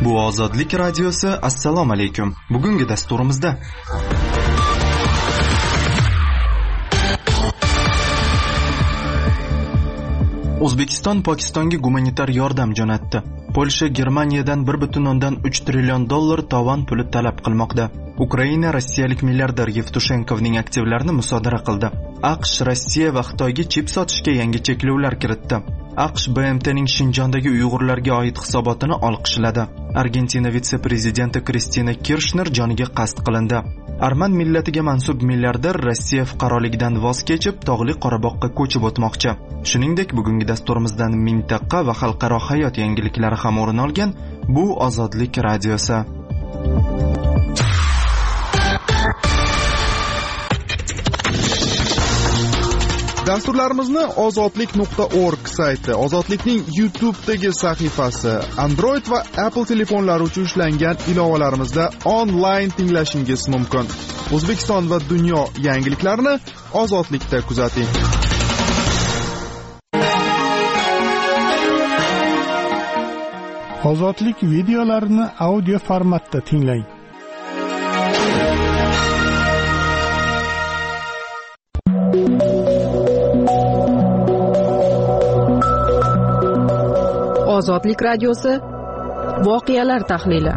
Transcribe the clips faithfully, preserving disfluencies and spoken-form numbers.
Bu Ozodlik radiosi. Assalomu alaykum. Bugungi dasturimizda O'zbekiston Pokistonga gumanitar yordam jo'natdi. Polsha Germaniyadan bir butun o'ndan uch trillion dollar tovon puli talab qilmoqda. Ukraina rossiyalik milliarder Yevtushenkovning aktivlarini musodara qildi. AQSh Rossiya va Xitoyga chip sotishga yangi cheklovlar kiritdi. AQSh B M T'ning Shinjondagi Uyg'urlarga oid hisobotini olqishladi. Argentina vitse-prezidenti Kristina Kirchner joniga qasd qilindi. Arman millatiga mansub milliarder Rossiya fuqaroligidan voz kechib, tog'li Qorabog'ga ko'chib o'tmoqchi. Shuningdek, bugungi dasturimizdan mintaqa va xalqaro hayot yangiliklari ham o'rin olgan. Bu Ozodlik radiosi. Dasturlarimizni ozodlik nuqta org sayti, Ozodlikning YouTube'dagi sahifasi, Android va Apple telefonlari uchun ishlangan ilovalarimizda onlayn tinglashingiz mumkin. O'zbekiston va dunyo yangiliklarini Ozodlikda kuzating. Ozodlik videolarini audio formatda tinglang. Ozodlik radiosi voqealar tahlili.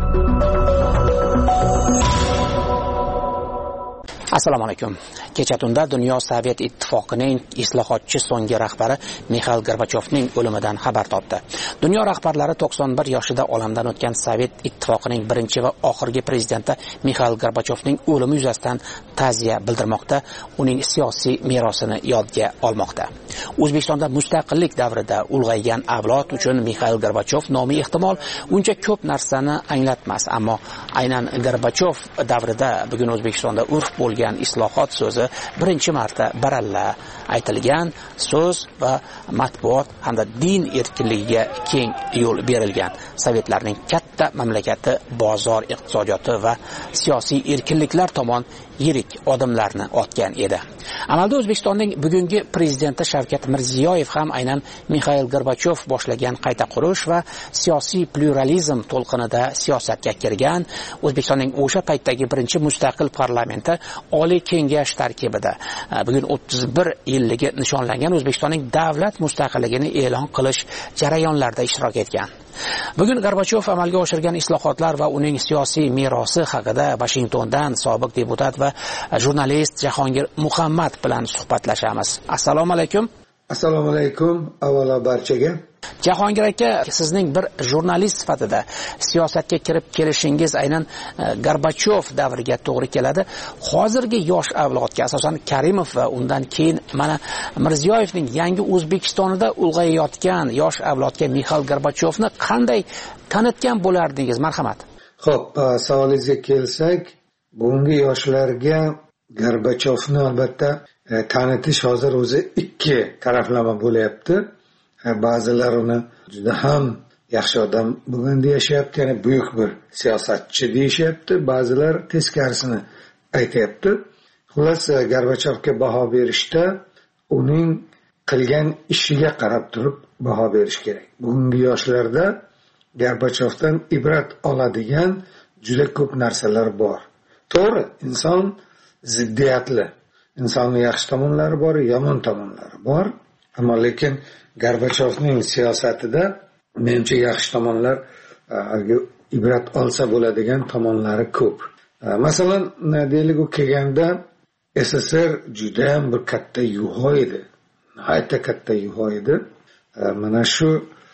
Assalomu alaykum. Kecha tunda dunyo Sovet ittifoqining islohotchi so'nggi rahbari Mixail Gorbachyovning o'limidan xabar topdi. Dunyo rahbarlari to'qson bir yoshida olamdan o'tgan Sovet ittifoqining birinchi va oxirgi prezidenti Mixail Gorbachyovning o'limi yuzasidan ta'ziya bildirmoqda, uning siyosiy merosini yodga olmoqda. O'zbekistonda mustaqillik davrida ulg'aygan avlod uchun Mixail Gorbachyov nomi ehtimol uncha ko'p narsani anglatmas, ammo aynan Gorbachyov davrida bugun O'zbekistonda urf bo'lgan islohot so'zi birinchi marta baralla aytilgan so'z va matbuot hamda din erkinligiga keng yo'l berilgan. Sovetlarning katta mamlakati bozor iqtisodiyoti va siyosiy erkinliklar tomon yirik odamlarni otgan edi. Amalda O'zbekistonning bugungi prezidenti Shavkat Mirziyoyev ham aynan Mixail Gorbachyov boshlagan qayta qurish va siyosiy pluralizm to'lqinida siyosatga kirgan. O'zbekistonning o'sha paytdagi birinchi mustaqil parlamenti Oliy Kengash tarkibida bugun o'ttiz bir yilligi nishonlangan O'zbekistonning davlat mustaqilligini e'lon qilish jarayonlarida ishtirok etgan. Bugun Gorbachyov amalga oshirgan islohotlar va uning siyosiy merosi haqida Washingtondan sobiq deputat va jurnalist Jahongir Muhammad bilan suhbatlashamiz. Assalomu alaykum. Assalomu alaykum avvalo barchaga. Jahongir aka, sizning bir jurnalist sifatida siyosatga kirib kelishingiz aynan Gorbachyov davriga to'g'ri keladi. Hozirgi yosh avlodga, asosan Karimov va undan keyin mana Mirziyoyevning yangi O'zbekistonida ulg'ayayotgan yosh avlodga Mixail Gorbachyovni qanday tanitgan bo'lardingiz? Marhamat. Xo'p, savolingizga kelsak, bugungi yoshlarga Gorbachyovni albatta tanitish hozir o'zi ikki taraflama bo'lyapti. Ba'zilar uni juda ham yaxshi odam bugun deyishyapti, ya'ni buyuk bir siyosatchi deyishyapti, ba'zilar teskarisini aytayapti. Xullas, Gorbachyovga baho berishda uning qilgan ishiga qarab turib baho berish kerak. Bugungi yoshlarda Gorbachyovdan ibrat oladigan juda ko'p narsalar bor. To'g'ri, inson ziddiyatli. Insonning yaxshi tomonlari bor, yomon tomonlari bor. Ammo lekin Gorbachyovning siyosatida menimcha yaxshi tomonlar, ibrat olsa bo'ladigan tomonlari ko'p. Masalan, deylik u kelganda S S R juda ham bir katta yuho edi. Hayotda katta yuho edi. Mana shu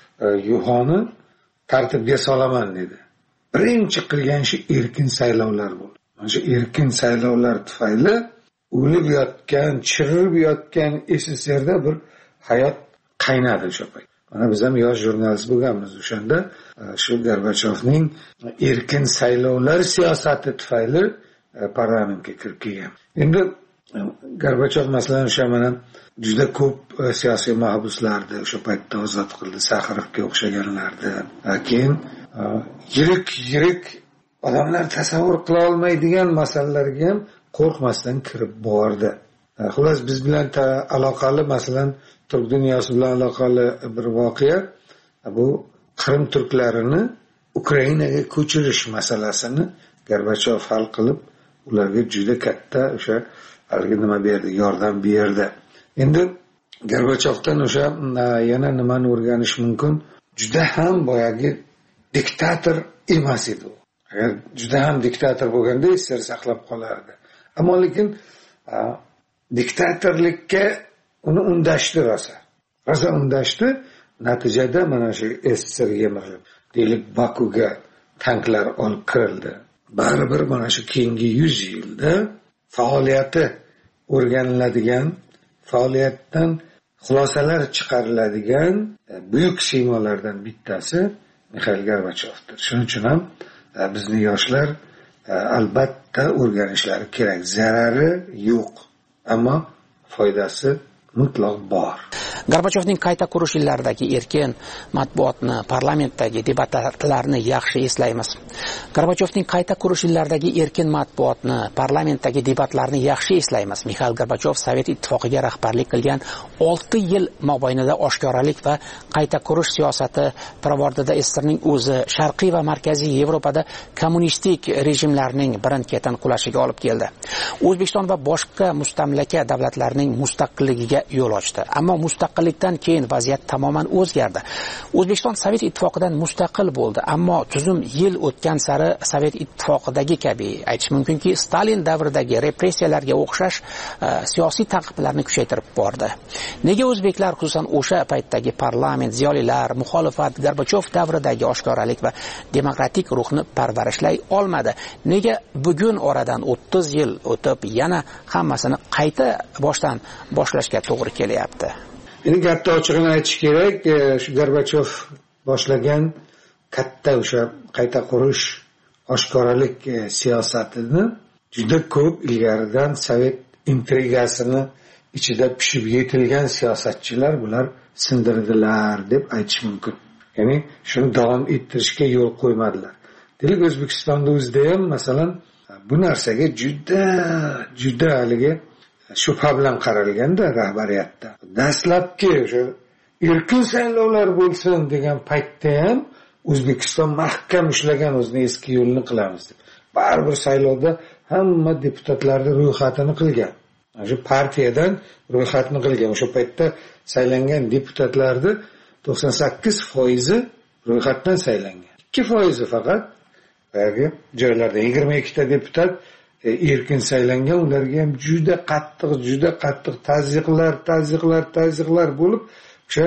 yuhoni tartibga solaman dedi. Birinchi qilgan ishi erkin saylovlar bo'ldi. Mana shu erkin saylovlar tufayli o'lib yotgan, chirib yotgan S S R'da bir hayot qaynadi o'sha payt. Mana biz ham yosh jurnalist bo'lganmiz o'shanda. Shu Gorbachyovning erkin saylovlar siyosati tufayli parlamentga kirib kelgan. Endi Gorbachyov masalan o'sha mana juda ko'p siyosiy mahbuslarni o'sha paytda ozod qildi, Saxirovga o'xshaganlarni. Keyin yirik yirik odamlar tasavvur qila olmaydigan masalalarga ham qo'rqmasdan kirib bordi. Xullas, biz bilan aloqali masalan turk dunyosi bilan aloqali bir voqea bu Qrim turklarini Ukrainaga ko'chirish masalasini Gorbachov hal qilib, ularga juda katta o'sha haligi nima berdi, yordam berdi. Endi Gorbachovdan o'sha yana nimani o'rganish mumkin? Juda ham boyagi diktator emas edi u. Agar juda ham diktator bo'lganda sir saqlab qolardi. Ammo lekin diktatorlikka uni undashdi rosa. Rosa undashdi, natijada mana shu S S R yemirilib, deylik Bakuga tanklar olib kirildi. Baribir mana shu keyingi yuz yilda faoliyati o'rganiladigan, faoliyatdan xulosalar chiqariladigan buyuk siymolardan bittasi Mixail Gorbachovdir. Shuning uchun ham bizni yoshlar albatta o'rganishlari kerak. Zarari yo'q, ammo foydasi mutlaq bor. Gorbachovning qayta qurish yillaridagi erkin matbuotni, parlamentdagi debatlarni yaxshi eslaymiz. Gorbachovning qayta qurish yillaridagi erkin matbuotni, parlamentdagi debatlarni yaxshi eslaymiz. Mixail Gorbachov Sovet ittifoqiga rahbarlik qilgan olti yil mobaynida oshkoralik va qayta qurish siyosati pirovardida S S Rning o'zi Sharqiy va Markaziy Yevropada kommunistik rejimlarning birin-ketin qulashiga olib keldi. O'zbekiston va boshqa mustamlaka davlatlarning mustaqilligiga yo'l ochdi. Ammo mustaqillikdan keyin vaziyat tamoman o'zgardi. O'zbekiston Sovet ittifoqidan mustaqil bo'ldi, ammo tuzum yil o'tgan sari Sovet ittifoqidagi kabi aytish mumkinki, Stalin davridagi repressiyalarga o'xshash siyosiy ta'qiblarni kuchaytirib bordi. Nega o'zbeklar, xususan o'sha paytdagi parlament, ziyolilar, muxolifat Gorbachov davridagi oshkoralik va demokratik ruhni parvarishlay olmadi? Nega bugun oradan o'ttiz yil o'tib yana hammasini qayta boshdan boshlashga to'g'ri kelyapti? Endi katta ochig'ini aytish kerak, shu Gorbachov boshlagan katta o'sha qayta qurish, oshkoralik siyosatini juda ko'p ilgaridan Sovet intrigasini ichida pishib yetilgan siyosatchilar bular sindirdilar deb aytish mumkin. Ya'ni shuni davom ettirishga yo'l qo'ymadilar. Deylik O'zbekistonda o'zida ham masalan bu narsaga juda juda haligi shubha bilan qaralganda rahbariyatda. Dastlabki o'sha erkin saylovlar bo'lsin degan paytda ham O'zbekiston mahkam ushlagan o'zining eski yo'lini qilamiz deb. Baribir saylovda hamma deputatlarning ro'yxatini qilgan. Shu partiyadan ro'yxatni qilgan. O'sha paytda saylangan deputatlarning to'qson sakkiz foizi ro'yxatdan saylangan. ikki foizi faqat yoki joylarda yigirma ikkita deputat erkin saylangan, ularga ham juda qattiq, juda qattiq tazyiqlar, tazyiqlar, tazyiqlar bo'lib, o'sha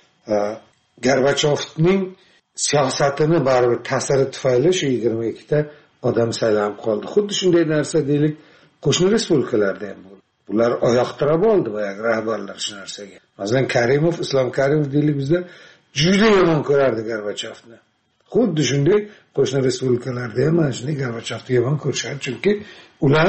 Gorbachovning siyosatini baribir ta'siri tufayli shu yigirma ikkita odam saylanib qoldi. Xuddi shunday narsa deylik qo'shni respublikalarda ham bo'ldi. Bular oyoqtirib oldi boyagi rahbarlar shu narsaga. Masalan, Karimov, Islom Karimov deylik bizda juda yomon ko'rardi Gorbachovni. Xuddi shunday qo'shni respublikalarda ham mana shunday Gorbachovni yomon ko'rishadi, chunki ular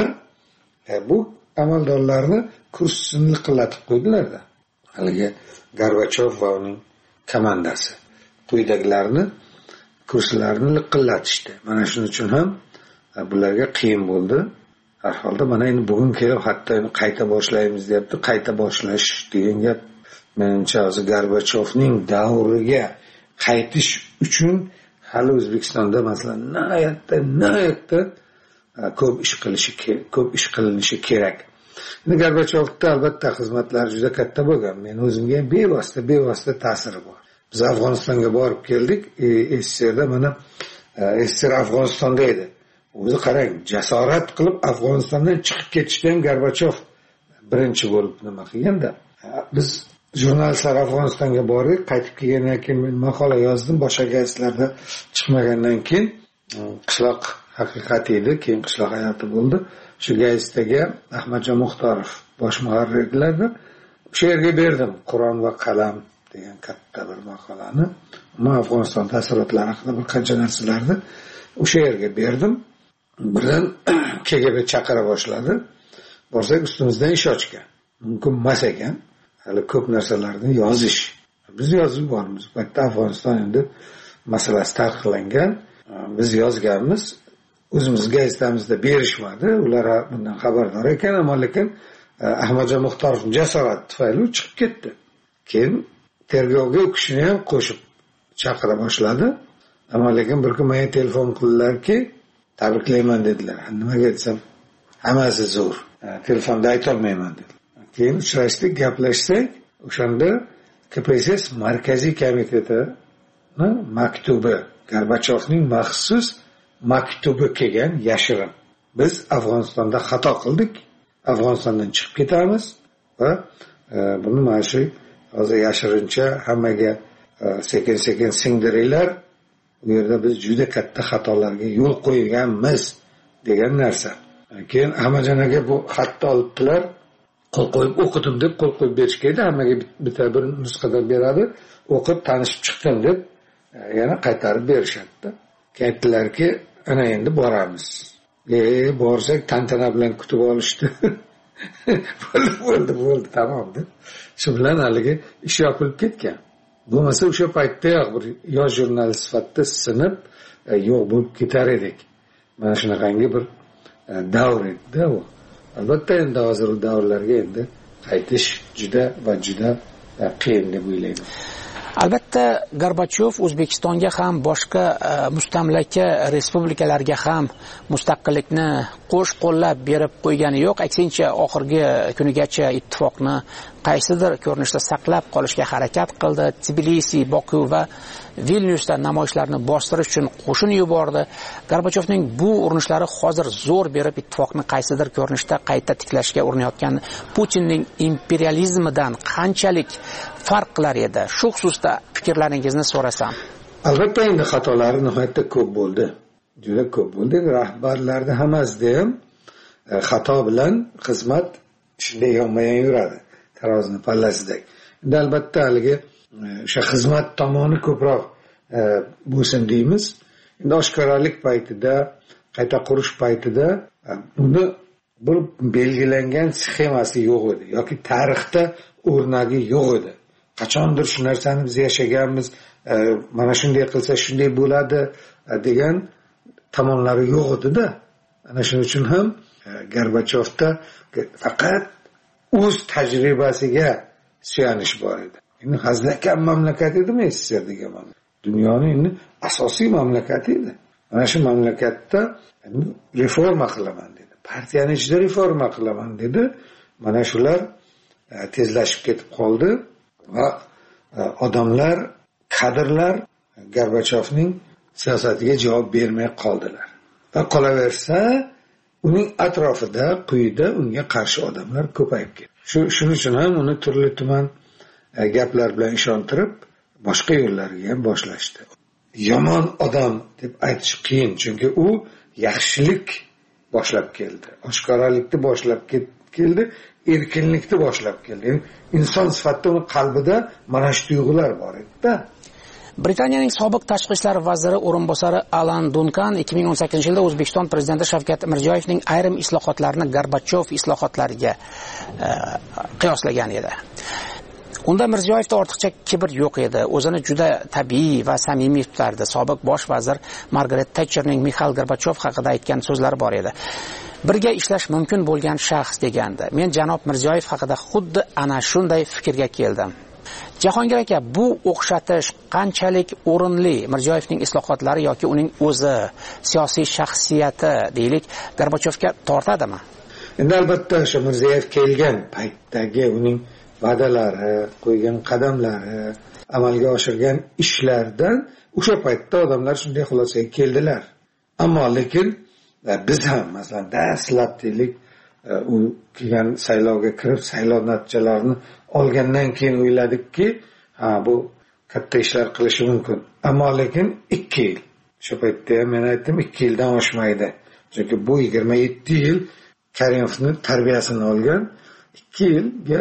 bu amaldorlarni kursini liqillatib qo'ydilar-da. Haligi Gorbachov va uning komandasi quyidagilarni kurslarini liqillatishdi. Mana shuning uchun ham bularga qiyin bo'ldi. Har holda mana endi bugun kelib hatto qayta boshlaymiz deyapti. Qayta boshlash degan gap menimcha o'zi Gorbachovning davriga qaytish uchun hali O'zbekistonda masalan nihoyatda nihoyatda ko'p ish qilishi ko'p ish qilinishi kerak. Endi Gorbachovda albatta xizmatlari juda katta bo'lgan. Men o'zimga ham bevosita bevosita ta'siri bor. Biz Afg'onistonga borib keldik. S S Rda mana S S R Afg'onistonda edi. O'zi qarang, jasorat qilib Afg'onistondan chiqib ketishda ham Gorbachov birinchi bo'lib nima qilganda. Biz jurnalistlar Afg'onistonga bordik, qaytib kelgandan keyin men maqola yozdim, boshqa gazetlarda chiqmagandan keyin qishloq haqiqati edi, keyin qishloq hayoti bo'ldi. Shu gazetga Ahmadjon Muxtorov bosh muharrir edilar-da. O'sha yerga berdim Qur'on va qalam degan katta bir maqolani. Men Afg'oniston taassurotlari haqida bir qancha narsalarni o'sha yerga berdim. Birdan K G B chaqira boshladi. Borsak ustimizdan ish ochgan. Mumkin emas ekan. Hali ko'p narsalarni yozish. Biz yozib bormiz. Bu yerda Afg'oniston endi masalasi taqiqlangan. Biz yozganmiz. O'zimiz gazetamizda berishmadi. Ular bundan xabardor ekan, ammo lekin Ahmadjon Muxtorovning jasorati tufayli chiqib ketdi. Keyin tergovga u kishini ham qo'shib chaqira boshladi. ammo lekin bir kun menga telefon qildilarki, tabriklayman dedilar. Nimaga desam, hammasi zo'r, telefonda aytolmayman dedilar. Keyin uchrashdik, gaplashsak, o'shanda K P S S markaziy komiteti maktubi, Gorbachyovning maxsus maktubi kelgan yashirin. Biz Afg'onistonda xato qildik, Afg'onistondan chiqib ketamiz va e, buni mana shu hozir yashirincha hammaga sekin sekin singdiringlar. Bu yerda biz juda katta xatolarga yo'l qo'yganmiz degan narsa. Keyin Ahmadjon aka bu xatni olibdilar, qo'l qo'yib o'qidim deb qo'l qo'yib berishgaydi, hammaga bitta bir nusxada beradi, o'qib tanishib chiqdim deb yana qaytarib berishadi. Aytdilarki, ana endi boramiz. E, borsak tantana bilan kutib olishdi. bo'ldi, bo'ldi, bo'ldi, tamom deb. Shu bilan haligi ish yopilib ketgan. Bo'lmasa o'sha paytdayoq bir yosh jurnalist sifatida sinib yo'q bo'lib ketar edik. Mana shunaqangi bir davr edi u. Albatta endi hozir davrlarga endi qaytish juda va juda qiyin deb o'ylayman. Albatta Gorbachyov O'zbekistonga ham boshqa mustamlaka respublikalarga ham mustaqillikni qo'sh qo'llab berib qo'ygani yo'q. Aksincha oxirgi kunigacha ittifoqni qaysidir ko'rinishda saqlab qolishga harakat qildi. Tbilisi, Boku va Vilnyusda namoyishlarni bostirish uchun qo'shin yubordi. Gorbachyovning bu urinishlari hozir zo'r berib ittifoqni qaysidir ko'rinishda qayta tiklashga urinayotgan Putinning imperializmidan qanchalik farq qilar edi? Shu xususda fikrlaringizni so'rasam. Albatta endi xatolari nihoyatda ko'p bo'ldi. Juda ko'p bo'ldi. Rahbarlarda hammasida ham xato bilan xizmat shunday yonma-yon yuradi. Tarozini pallasidek. Endi albatta haligi o'sha xizmat tomoni ko'proq bo'lsin deymiz. Endi oshkoralik paytida, qayta qurish paytida buni bir belgilangan sxemasi yo'q edi yoki tarixda o'rnagi yo'q edi. Qachondir shu narsani biz yashaganmiz, mana shunday qilsa shunday bo'ladi degan tomonlari yo'q edi-da. Ana shuning uchun ham Gorbachyovda faqat o'z tajribasiga suyanish bor edi. Endi hazilakam mamlakat edimi S S R degan mamlakat. Dunyoning endi asosiy mamlakati edi. Mana shu mamlakatda reforma qilaman dedi. Partiyani ichida reforma qilaman dedi. Mana shular tezlashib ketib qoldi va odamlar, kadrlar Gorbachyovning siyosatiga javob bermay qoldilar. Va qolaversa, uning atrofida, quyida unga qarshi odamlar ko'payib ketdi. Shu shuning uchun ham uni turli tuman gaplar bilan ishontirib, boshqa yo'llarga ham boshlashdi. Yomon odam deb aytish qiyin, chunki u yaxshilik boshlab keldi, oshkoralikni boshlab keldi, erkinlikni boshlab keldi. Yani inson sifatida uning qalbida mana shu tuyg'ular bor edi-da. Britaniyaning sobiq tashqi ishlar vaziri o'rinbosari Alan Duncan ikki ming o'n sakkizinchi yilda O'zbekiston prezidenti Shavkat Mirziyoyevning ayrim islohotlarini Gorbachyov islohotlariga e, qiyoslagan edi. Unda Mirziyoyevda ortiqcha kibr yo'q edi. O'zini juda tabiiy va samimiy tutardi. Sobiq bosh vazir Margaret Thatcherning Mixail Gorbachyov haqida aytgan so'zlari bor edi. Birga ishlash mumkin bo'lgan shaxs degandi. Men janob Mirziyoyev haqida xuddi ana shunday fikrga keldim. Jahongir aka, bu o'xshatish qanchalik o'rinli? Mirziyoyevning islohotlari yoki uning o'zi, siyosiy shaxsiyati deylik, Gorbachyovga tortadimi? Endi albatta o'sha Mirziyoyev kelgan paytdagi uning va'dalari, qo'ygan qadamlari, amalga oshirgan ishlardan o'sha paytda odamlar shunday xulosaga keldilar. Ammo lekin biz ham masalan dastlab deylik u kelgan saylovga kirib, saylov natijalarini olgandan keyin o'yladikki, ha bu katta ishlar qilishi mumkin. Ammo lekin ikki yil. Shu paytda ham men aytdim, ikki yildan oshmaydi. Chunki bu yigirma yetti yil Karimovning tarbiyasini olgan, ikki yilga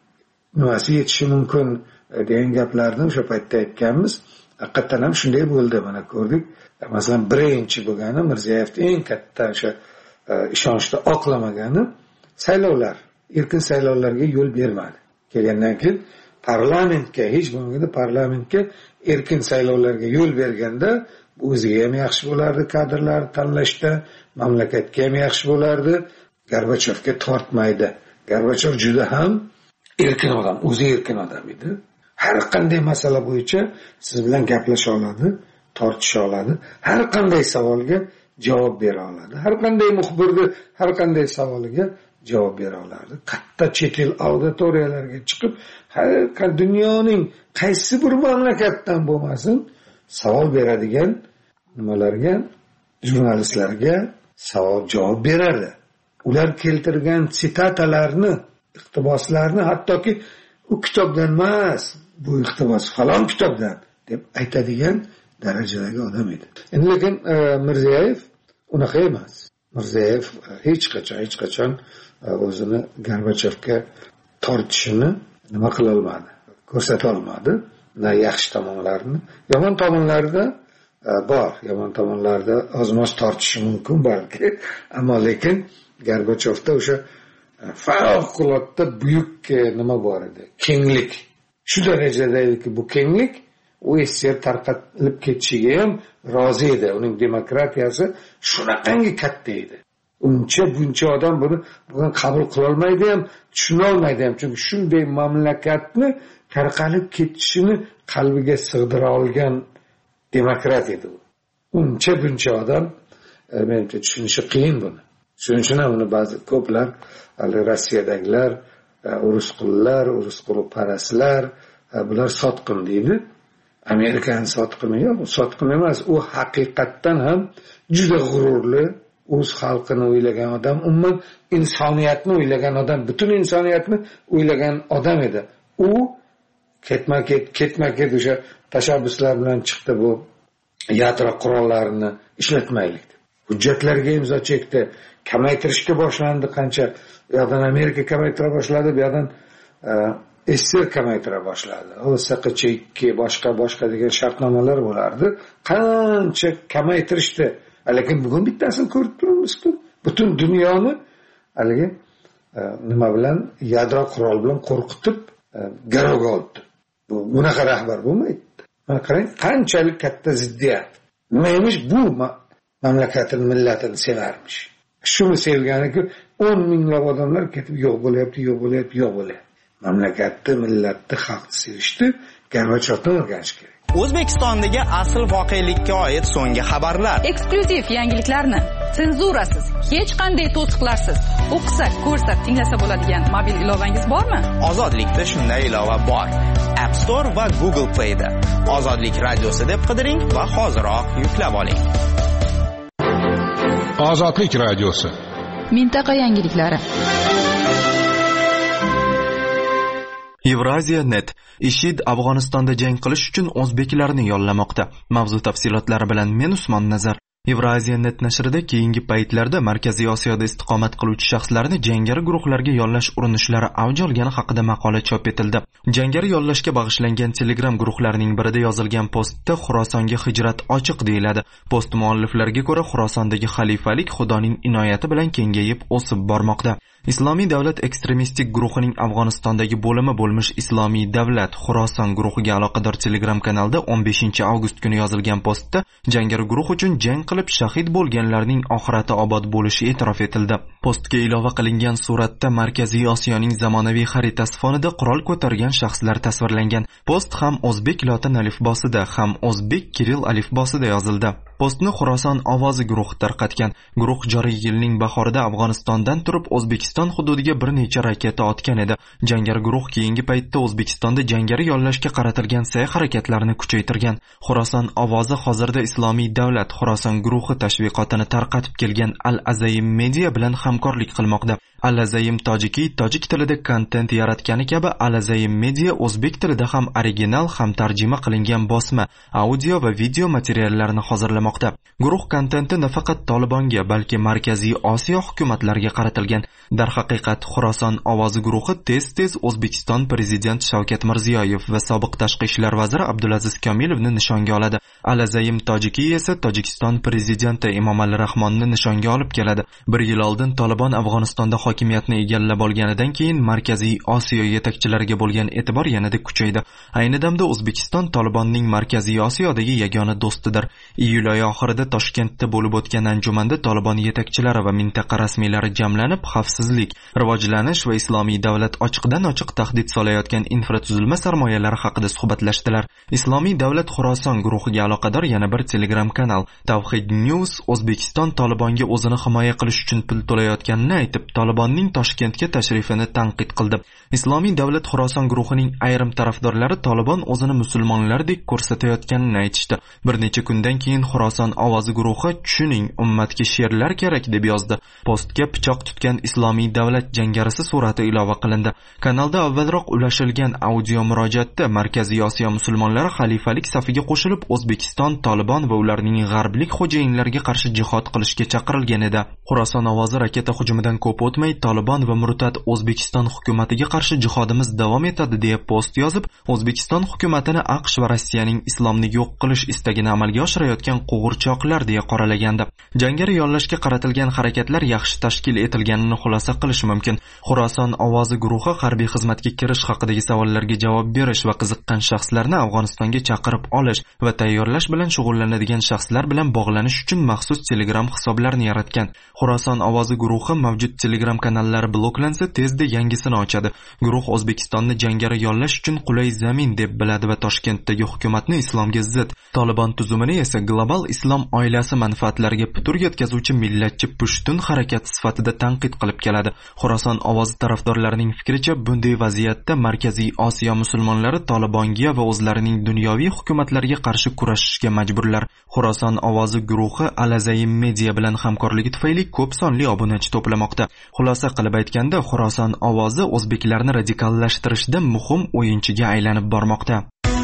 nimasi yetishi mumkin degan gaplarni o'sha paytda aytganmiz. Haqiqatan ham shunday bo'ldi, mana ko'rdik. Masalan, birinchi bo'lgani Mirziyoyevning eng katta o'sha ishonchda oqlamagani saylovlar, erkin saylovlarga yo'l bermadi. Kelgandan keyin parlamentga, hech bo'lmaganda parlamentga erkin saylovlarga yo'l berganda o'ziga ham yaxshi bo'lardi, kadrlarni tanlashda, mamlakatga ham yaxshi bo'lardi. Gorbachyovga tortmaydi. Gorbachyov juda ham erkin odam, o'zi erkin odam edi. Har qanday masala bo'yicha siz bilan gaplasha oladi, tortisha oladi, har qanday savolga javob bera oladi, har qanday muxbirni har qanday savoliga javob bera oladi. Katta chet el auditoriyalarga chiqib, har dunyoning qaysi bir mamlakatdan bo'lmasin savol beradigan nimalarga, jurnalistlarga savol javob beradi. Ular keltirgan sitatalarni, iqtiboslarni hattoki u kitobdan emas, bu iqtibos falon kitobdan deb aytadigan darajadagi odam edi. Endi lekin Mirziyoyev unaqa emas. Mirziyoyev hech qachon hech qachon o'zini Gorbachevga tortishini nima qila olmadi, ko'rsata olmadi. Na yaxshi tomonlarini, yomon tomonlarida bor, yomon tomonlarida ozmoz tortishi mumkin balki, ammo lekin Gorbachevda o'sha favqulodda buyuk nima bor edi, kenglik. Shu darajadagi bu kenglik u S S R tarqatilib ketishiga ham rozi edi. Uning demokratiyasi shunaqangi katta edi. Uncha buncha odam buni bugun qabul qila olmaydi ham, tushuna olmaydi ham, chunki shunday mamlakatni tarqalib ketishini qalbiga sig'dira olgan demokrat edi u. Uncha buncha odam menimcha tushunishi qiyin buni. Shuning uchun ham uni ba'zi ko'plar Rossiyadagilar, urusqullar, urusqulparastlar bular sotqin deydi. Amerikani sotqini yo'q, sotqin emas, u haqiqatdan ham juda g'ururli, o'z xalqini o'ylagan odam, umuman insoniyatni o'ylagan odam, butun insoniyatni o'ylagan odam edi. U ketma-ket, ketma-ket o'sha tashabbuslar bilan chiqdi, bu yadro qurollarini ishlatmaylik deb. Hujjatlarga imzo chekdi, kamaytirishga boshlandi, qancha bu yoqdan Amerika kamaytira boshladi, bu yoqdan S S R kamaytira boshladi. O S Q C ikki boshqa boshqa degan shartnomalar bo'lardi. Qancha kamaytirishdi. Lekin bugun bittasini ko'rib turibmiz-ku. Butun dunyoni haligi nima bilan, yadro qurol bilan qo'rqitib garovga oldi. Bu bunaqa rahbar bo'lmaydi. Mana qarang, qanchalik katta ziddiyat. Nima emish bu mamlakatini, millatini sevarmish. Shuni sevganiku o'n minglab odamlar ketib yo'q bo'lyapti, yo'q bo'lyapti, yo'q bo'lyapti. Mamlakatni, millatni, xalqni sevishni Gorbachevdan o'rganish kerak. O'zbekistondagi asl voqelikka oid so'nggi xabarlar, eksklyuziv yangiliklarni senzurasiz, hech qanday to'siqlarsiz o'qisa, ko'rsa, tinglasa bo'ladigan mobil ilovangiz bormi? Ozodlikda shunday ilova bor. App Store va Google Play da Ozodlik radiosi deb qidiring va hoziroq yuklab oling. Ozodlik radiosi. Mintaqa yangiliklari. Evraziya net IShID Afg'onistonda jang qilish uchun o'zbeklarni yollamoqda. Mavzu tafsilotlari bilan men Usmon Nazar. Evraziya net nashrida keyingi paytlarda Markaziy Osiyoda istiqomat qiluvchi shaxslarni jangari guruhlarga yollash urinishlari avj olgani haqida maqola chop etildi. Jangari yollashga bag'ishlangan Telegram guruhlarining birida yozilgan postda Xurosonga hijrat ochiq deyiladi. Post mualliflariga ko'ra, Xurosondagi xalifalik Xudoning inoyati bilan kengayib o'sib bormoqda. Islomiy davlat ekstremistik guruhining Afg'onistondagi bo'limi bo'lmish Islomiy davlat Xuroson guruhiga aloqador Telegram kanalida o'n beshinchi avgust kuni yozilgan postda jangari guruh uchun jang qilib shahid bo'lganlarning oxirati obod bo'lishi e'tirof etildi. Postga ilova qilingan suratda Markaziy Osiyoning zamonaviy xaritasi fonida qurol ko'targan shaxslar tasvirlangan. Post ham o'zbek lotin alifbosida, ham o'zbek kirill alifbosida yozildi. Postni Xuroson ovozi guruhi tarqatgan. Guruh joriy yilning bahorida Afg'onistondan turib O'zbekiston hududiga bir necha raketa otgan edi. Jangari guruh keyingi paytda O'zbekistonda jangari yollashga qaratilgan sa'y harakatlarini kuchaytirgan. Xuroson ovozi hozirda Islomiy davlat Xuroson guruhi tashviqotini tarqatib kelgan Al-Azayim Media bilan hamkorlik qilmoqda. Al-Azayim tojiki tojik tilida kontent yaratgani kabi Al-Azayim Media o'zbek tilida ham original, ham tarjima qilingan bosma, audio va video materiallarni hozirlamoqda. Guruh kontenti nafaqat Tolibonga, balki Markaziy Osiyo hukumatlariga qaratilgan. Darhaqiqat Xuroson ovozi guruhi tez-tez O'zbekiston prezident Shavkat Mirziyoyev va sobiq tashqi ishlar vaziri Abdulaziz Komilovni nishonga oladi. Al-Azayim tojiki esa Tojikiston prezidenti Emomali Rahmonni nishonga olib keladi. Bir yil oldin Taliban Afg'onistonda hokimiyatni egallab olganidan keyin Markaziy Osiyo yetakchilariga bo'lgan e'tibor yanada kuchaydi. Ayni damda O'zbekiston Talibanning Markaziy Osiyodagi yagona do'stidir. Iyul oyi oxirida Toshkentda bo'lib o'tgan anjumanda Taliban yetakchilari va mintaqa rasmiylari jamlanib, xavfsizlik, rivojlanish va islomiy davlat ochiqdan-ochiq tahdid solayotgan infratuzilma sarmoyalari haqida suhbatlashdilar. Islomiy davlat Xuroson guruhiga aloqador yana bir Telegram kanal Tawhid News O'zbekiston Talibanga o'zini himoya qilish uchun pul to'layotganini aytib, Talibanning Toshkentga tashrifini tanqid qildi. Islomiy davlat Xuroson guruhining ayrim tarafdorlari Taliban o'zini musulmonlardek ko'rsatayotganini aytishdi. Bir necha kundan keyin Xuroson ovozi guruhi "Tushuning, ummatga she'rlar kerak" deb yozdi. Postga pichoq tutgan islomiy davlat jangarisi surati ilova qilindi. Kanalda avvalroq ulashilgan audio murojaatda Markaziy Osiyo musulmonlari xalifalik safiga qo'shilib O'zbekiston Taliban va ularning g'arblik xo'jayinlariga qarshi jihad qilishga chaqirilgan edi. Xuroson ovozi raketa hujumidan ko'p o'tmay Taliban va murtad O'zbekiston hukumatiga qarshi jihodimiz davom etadi deya post yozib, O'zbekiston hukumatini AQSh va Rossiyaning islomni yo'q qilish istagini amalga oshirayotgan qo'g'irchoqlar deya qoralagandi. Jangari yollashga qaratilgan harakatlar yaxshi tashkil etilganini xulosa qilish mumkin. Xuroson ovozi guruhi harbiy xizmatga kirish haqidagi savollarga javob berish va qiziqqan shaxslarni Afg'onistonga chaqirib olish va tayyorlash bilan shug'ullanadigan shaxslar bilan bog'lanish uchun maxsus Telegram hisoblarini yaratgan. Xuroson ovozi guruhi mavjud Telegram kanallari bloklansa tezda yangisini ochadi. Guruh O'zbekistonni jangari yollash uchun qulay zamin deb biladi va Toshkentdagi hukumatni islomga zid, Taliban tuzumini esa global islom oilasi manfaatlariga putur yetkazuvchi millatchi pushtun harakat sifatida tanqid qilib keladi. Xuroson ovozi tarafdorlarining fikricha, bunday vaziyatda Markaziy Osiyo musulmonlari Talibanga va o'zlarining dunyoviy hukumatlarga qarshi kurashishga majburlar. Xuroson ovozi guruhi Al-Azayim Media bilan hamkorligi tufayli ko'p sonli obunachi to'plamoqda. Xulosa qilib aytganda, Xuroson ovozi o'zbeklarni radikallashtirishda muhim o'yinchiga aylanib bormoqda.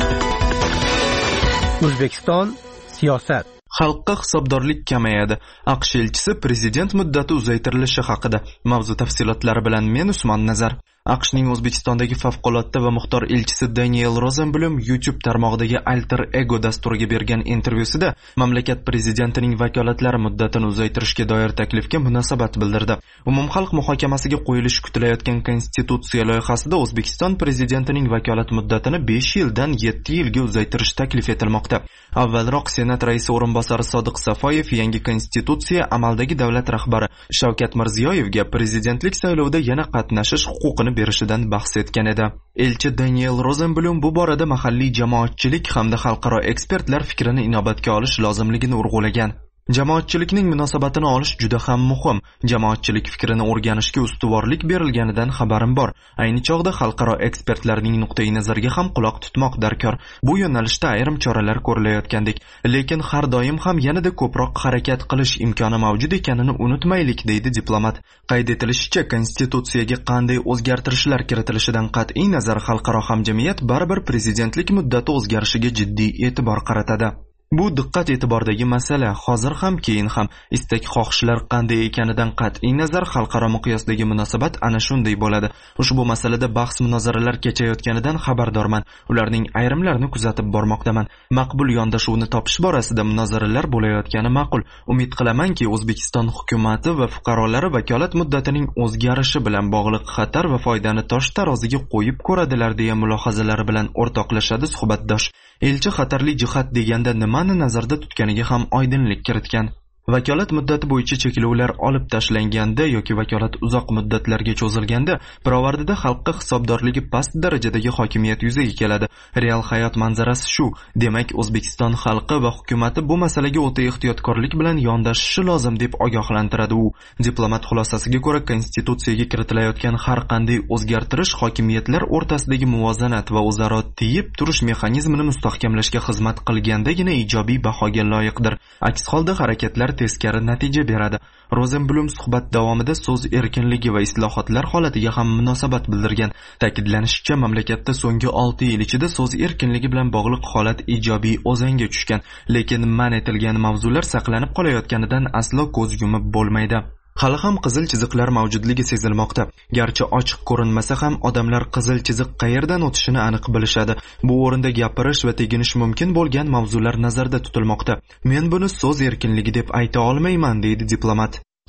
O'zbekiston siyosat. Xalqqa hisobdorlik kamayadi. AQSh elchisi prezident muddati uzaytirilishi haqida. Mavzu tafsilotlari bilan men Usmon Nazar. AQShning O'zbekistondagi favqulodda va muxtor elchisi Daniel Rosenblum YouTube tarmog'idagi Alter Ego dasturiga bergan intervyusida mamlakat prezidentining vakolatlari muddatini uzaytirishga doir taklifga munosabat bildirdi. Umumxalq muhokamasiga qo'yilishi kutilayotgan konstitutsiya loyihasida O'zbekiston prezidentining vakolat muddatini besh yildan yetti yilga uzaytirish taklif etilmoqda. Avvalroq Senat raisi o'rinbosari Sodiq Safoyev yangi konstitutsiya amaldagi davlat rahbari Shavkat Mirziyoyevga prezidentlik saylovida yana qatnashish huquqini berishidan bahs etgan edi. Elchi Daniel Rosenblum bu borada mahalliy jamoatchilik hamda xalqaro ekspertlar fikrini inobatga olish lozimligini urg'ulagan. Jamoatchilikning munosabatini olish juda ham muhim. Jamoatchilik fikrini o'rganishga ustuvorlik berilganidan xabarim bor. Ayni chog'da xalqaro ekspertlarning nuqtai nazariga ham quloq tutmoq darkor. Bu yo'nalishda ayrim choralar ko'rilayotgandek, lekin har doim ham yanada ko'proq harakat qilish imkoni mavjud ekanini unutmaylik, deydi diplomat. Qayd etilishicha, konstitutsiyaga qanday o'zgartirishlar kiritilishidan qat'iy nazar xalqaro hamjamiyat baribir prezidentlik muddati o'zgarishiga jiddiy e'tibor qaratadi. Bu diqqat e'tibordagi masala. Hozir ham, keyin ham istak xohishlar qanday ekanidan qat'iy nazar xalqaro miqyosdagi munosabat ana shunday bo'ladi. Ushbu masalada bahs munozaralar kechayotganidan xabardorman. Ularning ayrimlarini kuzatib bormoqdaman. Maqbul yondashuvni topish borasida munozaralar bo'layotgani ma'qul. Umid qilamanki, O'zbekiston hukumati va fuqarolari vakolat muddatining o'zgarishi bilan bog'liq xatar va foydani tosh taroziga qo'yib ko'radilar deya mulohazalari bilan o'rtoqlashadi suhbatdosh. Elchi xatarli jihat deganda nimani nazarda tutganiga ham oydinlik kiritgan. Vakolat muddati bo'yicha cheklovlar olib tashlanganda yoki vakolat uzoq muddatlarga cho'zilganda pirovardida xalqqa hisobdorligi past darajadagi hokimiyat yuzaga keladi. Real hayot manzarasi shu. Demak, O'zbekiston xalqi va hukumati bu masalaga o'ta ehtiyotkorlik bilan yondashishi lozim deb ogohlantiradi u. Diplomat xulosasiga ko'ra, konstitutsiyaga kiritilayotgan har qanday o'zgartirish hokimiyatlar o'rtasidagi muvozanat va o'zaro tiyib turish mexanizmini mustahkamlashga xizmat qilgandagina ijobiy bahoga loyiqdir. Aks holda harakatlar teskari natija beradi. Rosenblum suhbat davomida so'z erkinligi va islohotlar holatiga ham munosabat bildirgan. Ta'kidlanishicha, mamlakatda so'nggi olti yil ichida so'z erkinligi bilan bog'liq holat ijobiy o'zanga tushgan, lekin man etilgan mavzular saqlanib qolayotganidan aslo ko'z yumib bo'lmaydi. Hali ham qizil chiziqlar mavjudligi sezilmoqda. Garchi ochiq ko'rinmasa ham odamlar qizil chiziq qayerdan o'tishini aniq bilishadi. Bu o'rinda gapirish va teginish mumkin bo'lgan mavzular nazarda tutilmoqda. Men buni so'z erkinligi deb ayta olmayman, deydi diplomat.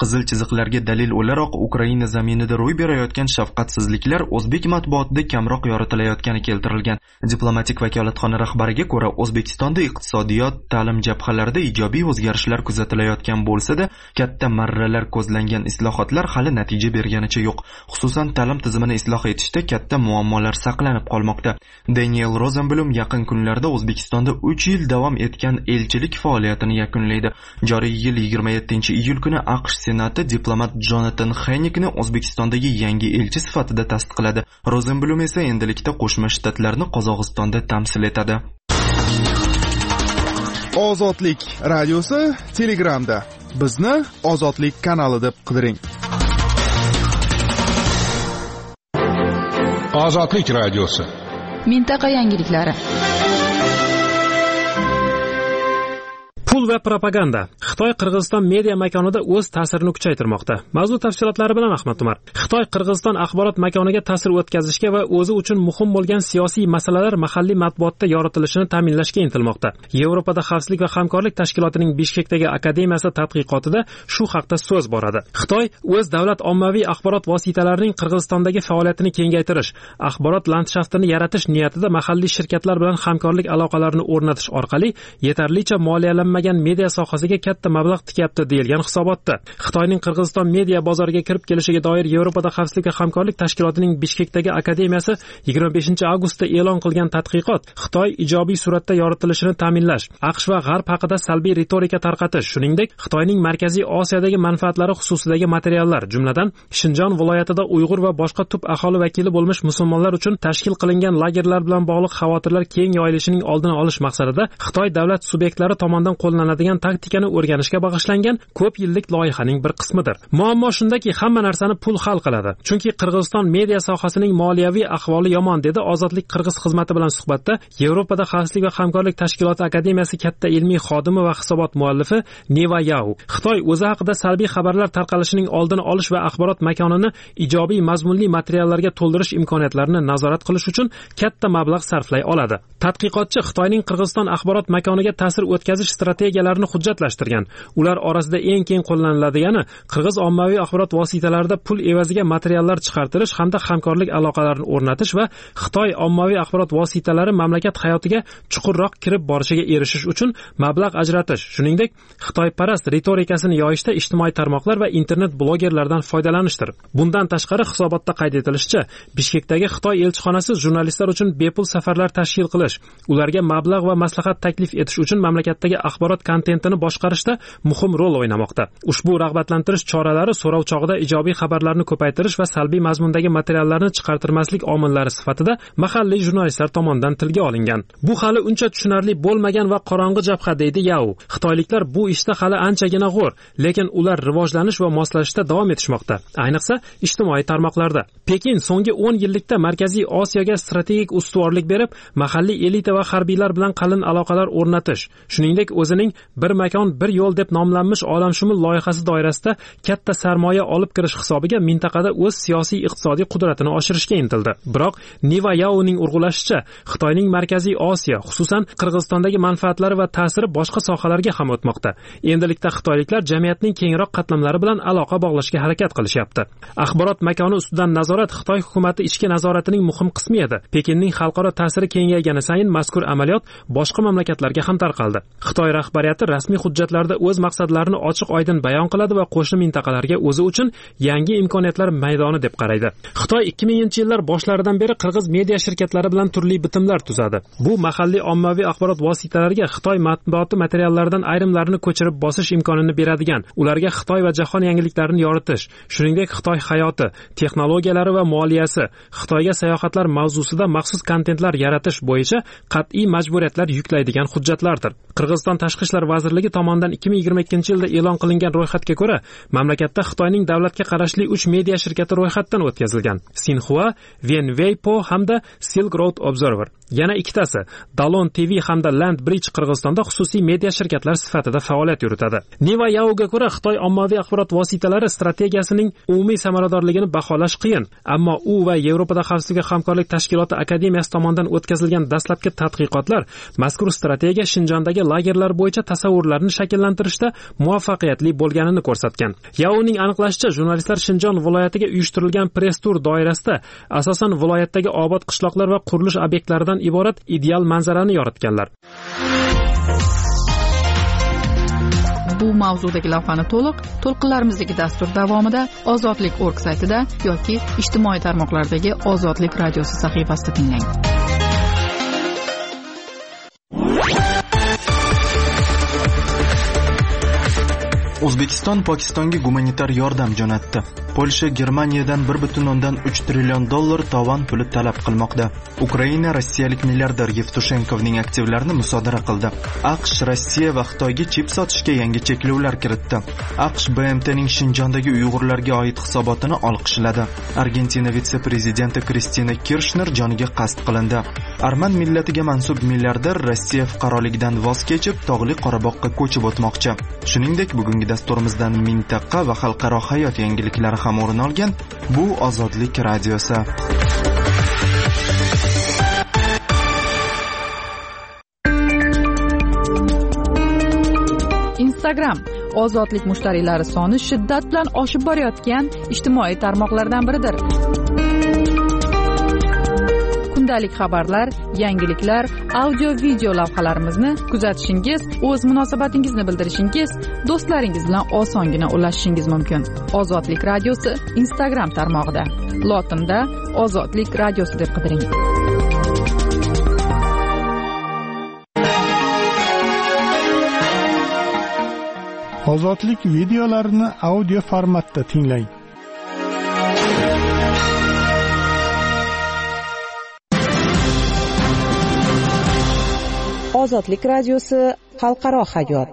qizil chiziqlarga dalil o'laroq Ukraina zaminida ro'y berayotgan shafqatsizliklar o'zbek matbuotida kamroq yoritilayotgani keltirilgan. Diplomatik vakolatxona rahbariga ko'ra, O'zbekistonda iqtisodiyot, ta'lim jabhalarida ijobiy o'zgarishlar kuzatilayotgan bo'lsa-da, katta marralar ko'zlangan islohotlar hali natija berganicha yo'q. Xususan, ta'lim tizimini isloh etishda katta muammolar saqlanib qolmoqda. Daniel Rosenblum yaqin kunlarda O'zbekistonda uch yil davom etgan elchilik faoliyatini yakunlaydi. Joriy yil yigirma yettinchi iyul kuni AQSh Senati diplomat Jonatan Xenikni O'zbekistondagi yangi elchi sifatida tasdiqladi. Rosenblum esa endilikda Qo'shma Shtatlarni Qozog'istonda tamsil etadi. Ozodlik radiosi Telegramda. Bizni Ozodlik kanali deb qidiring. Ozodlik radiosi. Mintaqa yangiliklari. Pul va propaganda. Xitoy Qirg'iziston media makonida o'z ta'sirini kuchaytirmoqda. Mavzu tafsilotlari bilan Ahmad Umar. Xitoy Qirg'iziston axborot makoniga ta'sir o'tkazishga va o'zi uchun muhim bo'lgan siyosiy masalalar mahalliy matbuotda yoritilishini ta'minlashga intilmoqda. Yevropada xavfsizlik va hamkorlik tashkilotining Bishkekdagi akademiyasi tadqiqotida shu haqda so'z boradi. Xitoy o'z davlat ommaviy axborot vositalarining Qirg'izistondagi faoliyatini kengaytirish, axborot landshaftini yaratish niyatida mahalliy shirkatlar bilan hamkorlik aloqalarini o'rnatish orqali yetarlicha moliyalanmagan media sohasiga katta mablag' tikyapti deyilgan hisobotda. Xitoyning Qirg'iziston media bozoriga kirib kelishiga doir Yevropada xavfsizlik va hamkorlik tashkilotining Bishkekdagi akademiyasi yigirma beshinchi avgustda e'lon qilgan tadqiqot Xitoy ijobiy suratda yoritilishini ta'minlash, AQSh va G'arb haqida salbiy retorika tarqatish, shuningdek Xitoyning Markaziy Osiyodagi manfaatlari xususidagi materiallar, jumladan Shinjon viloyatida Uyg'ur va boshqa tub aholi vakili bo'lmish musulmonlar uchun tashkil qilingan lagerlar bilan bog'liq xavotirlar keng yoyilishining oldini olish maqsadida Xitoy davlat subyektlari tomonidan qo'llanadigan taktikani o'rganishga bag'ishlangan ko'p yillik loyihaning bir qismidir. Muammo shundaki, hamma narsani pul hal qiladi. Chunki Qirg'iziston media sohasining moliyaviy ahvoli yomon, dedi Ozodlik Qirg'iz xizmati bilan suhbatda Yevropada xavfsizlik va hamkorlik tashkiloti akademiyasi katta ilmiy xodimi va hisobot muallifi Neva Yao. Xitoy o'zi haqida salbiy xabarlar tarqalishining oldini olish va axborot makonini ijobiy mazmunli materiallarga to'ldirish imkoniyatlarini nazorat qilish uchun katta mablag' sarflay oladi. Tadqiqotchi Xitoyning Qirg'iziston axborot makoniga ta'sir o'tkazish strategiyalarini hujjatlashtirgan. Ular orasida eng keng qo'llaniladigani qirg'iz ommaviy axborot vositalarida pul evaziga materiallar chiqartirish hamda hamkorlik aloqalarini o'rnatish va Xitoy ommaviy axborot vositalari mamlakat hayotiga chuqurroq kirib borishiga erishish uchun mablag' ajratish, shuningdek Xitoyparast retorikasini yoyishda ijtimoiy tarmoqlar va internet blogerlardan foydalanishdir. Bundan tashqari hisobotda qayd etilishicha, Bishkekdagi Xitoy elchixonasi jurnalistlar uchun bepul safarlar tashkil qilish, ularga mablag' va maslahat taklif etish uchun mamlakatdagi axborot kontentini boshqarishda muhim rol o'ynamoqda. Ushbu rag'batlantirish choralari so'rov chog'ida ijobiy xabarlarni ko'paytirish va salbiy mazmundagi materiallarni chiqartirmaslik omillari sifatida mahalliy jurnalistlar tomonidan tilga olingan. Bu hali uncha tushunarli bo'lmagan va qorong'i jabha, deydi Yao. Xitoyliklar bu ishda hali anchagina g'o'r, lekin ular rivojlanish va moslashishda davom etishmoqda, ayniqsa ijtimoiy tarmoqlarda. Pekin so'nggi o'n yillikda Markaziy Osiyoga strategik ustuvorlik berib, mahalliy elita va harbiylar bilan qalin aloqalar o'rnatish, shuningdek o'zining bir makon bir yo'l deb nomlanmish olamshumul loyihasi doirasida katta sarmoya olib kirish hisobiga mintaqada o'z siyosiy iqtisodiy qudratini oshirishga intildi. Biroq Neva Yaoning urg'ulashicha, Xitoyning Markaziy Osiyo, xususan Qirg'izistondagi manfaatlari va ta'siri boshqa sohalarga ham o'tmoqda. Endilikda xitoyliklar jamiyatning kengroq qatlamlari bilan aloqa bog'lashga harakat qilishyapti. Axborot makoni ustidan nazorat Xitoy hukumati ichki nazoratining muhim qismi edi. Pekinning xalqaro ta'siri kengaygani sayin mazkur amaliyot boshqa mamlakatlarga ham tarqaldi. Xitoy rahbariyati rasmiy hujjatlarda o'z maqsadlarini ochiq-oydin bayon qiladi va qo'shni mintaqalarga o'zi uchun yangi imkoniyatlar maydoni deb qaraydi. Xitoy ikki minginchi yillar boshlaridan beri qirg'iz media shirkatlari bilan turli bitimlar tuzadi. Bu mahalliy ommaviy axborot vositalariga Xitoy matbuoti materiallaridan ayrimlarini ko'chirib bosish imkonini beradigan, ularga Xitoy va jahon yangiliklarini yoritish, shuningdek Xitoy hayoti, texnologiyalari va moliyasi, Xitoyga sayohatlar mavzusida maxsus kontentlar yaratish bo'yicha qat'iy majburiyatlar yuklaydigan hujjatlardir. Qirg'iziston Tashqi ishlar vazirligi tomonidan ikki ming yigirma ikkinchi yilda e'lon qilingan ro'yxatga ko'ra, mamlakatda Xitoyning davlatga qarashli uch media shirkati ro'yxatdan o'tkazilgan: Xinhua, Wenweipo hamda Silk Road Observer. Yana ikkitasi, Dalon T V hamda Land Bridge Qirg'izistonda xususiy media shirkatlar sifatida faoliyat yuritadi. Neva Yaoga ko'ra, Xitoy ommaviy axborot vositalari strategiyasining umumiy samaradorligini baholash qiyin, ammo u va Yevropada xavfsizlik va hamkorlik tashkiloti akademiyasi tomonidan o'tkazilgan dastlabki tadqiqotlar mazkur strategiya Shinjondagi lagerlar bo'yicha bo'yicha tasavvurlarni shakllantirishda muvaffaqiyatli bo'lganini ko'rsatgan. Yaoning aniqlashicha, jurnalistlar Shinjon viloyatiga uyushtirilgan press-tur doirasida asosan viloyatdagi obod qishloqlar va qurilish obyektlaridan iborat ideal manzarani yoritganlar. Bu mavzudagi lavhani to'liq to'lqinlarimizdagi dastur davomida ozodlik nokta org saytida yoki ijtimoiy tarmoqlardagi Ozodlik radiosi sahifasida tinglang. O'zbekiston Pokistonga gumanitar yordam jo'natdi. Polsha Germaniyadan bir butun o'ndan uch trillion dollar tovon puli talab qilmoqda. Ukraina rossiyalik milliarder Yevtushenkovning aktivlarini musodara qildi. AQSh Rossiya va Xitoyga chip sotishga yangi cheklovlar kiritdi. AQSh B M T'ning Shinjondagi Uyg'urlarga oid hisobotini olqishladi. Argentina vitse-prezidenti Kristina Kirchner joniga qasd qilindi. Arman millatiga mansub milliarder Rossiya fuqaroligidan voz kechib, tog'li Qorabog'ga ko'chib o'tmoqchi. Shuningdek, bugungi dasturimizdan mintaqa va xalqaro hayot yangiliklari ham o'rin olgan. Bu Ozodlik radiosi. Instagram ozodlik mushtariylari soni shiddat bilan oshib borayotgan ijtimoiy tarmoqlardan biridir. Kundalik xabarlar, yangiliklar, audio-video lavhalarimizni kuzatishingiz, o'z munosabatingizni bildirishingiz, do'stlaringiz bilan osongina ulashishingiz mumkin. Ozodlik radiosi Instagram tarmog'ida. Lotinda Ozodlik radiosi deb qidiring. Ozodlik videolarini audio formatda tinglang. Ozodlik radiosi xalqaro hayot.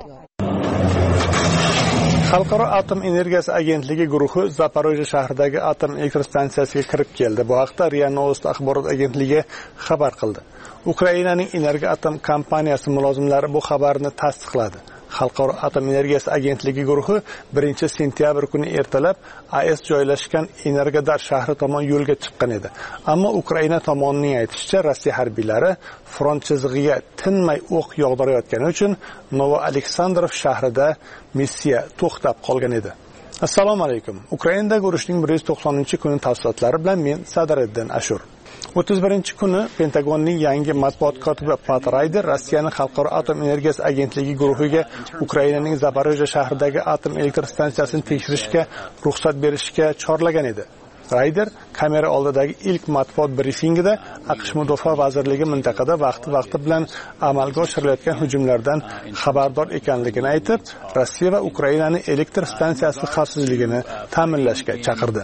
Xalqaro atom energiyasi agentligi guruhi Zaporojye shahridagi atom elektr stansiyasiga kirib keldi. Bu haqda RIA Novosti axborot agentligi xabar qildi. Ukrainaning Energiya atom kompaniyasi mulozimlari bu xabarni tasdiqladi. Xalqaro atom energiyasi agentligi guruhi birinchi sentyabr kuni ertalab A E S joylashgan Energodar shahri tomon yo'lga chiqqan edi. Ammo Ukraina tomonining aytishicha, Rossiya harbiylari front chizig'iga tinmay o'q yog'dirayotgani uchun Novo-Aleksandrov shahrida missiya to'xtab qolgan edi. Assalomu alaykum. Ukrainadagi urushning bir yuz to'qsoninchi kuni tafsilotlari bilan men Sadariddin Ashur. o'ttiz birinchi kuni Pentagonning yangi matbuot kotibi Pat Ryder Rossiyaning Xalqaro atom energiyasi agentligi guruhiga Ukrainaning Zaporojye shahridagi atom elektr stansiyasini tekshirishga ruxsat berishga chorlagan edi. Ryder kamera oldidagi ilk matbuot brifingida AQSh Mudofaa vazirligi mintaqada vaqti-vaqti bilan amalga oshirilayotgan hujumlardan xabardor ekanligini aytib, Rossiya va Ukrainaning elektr stansiyasi xavfsizligini ta'minlashga chaqirdi.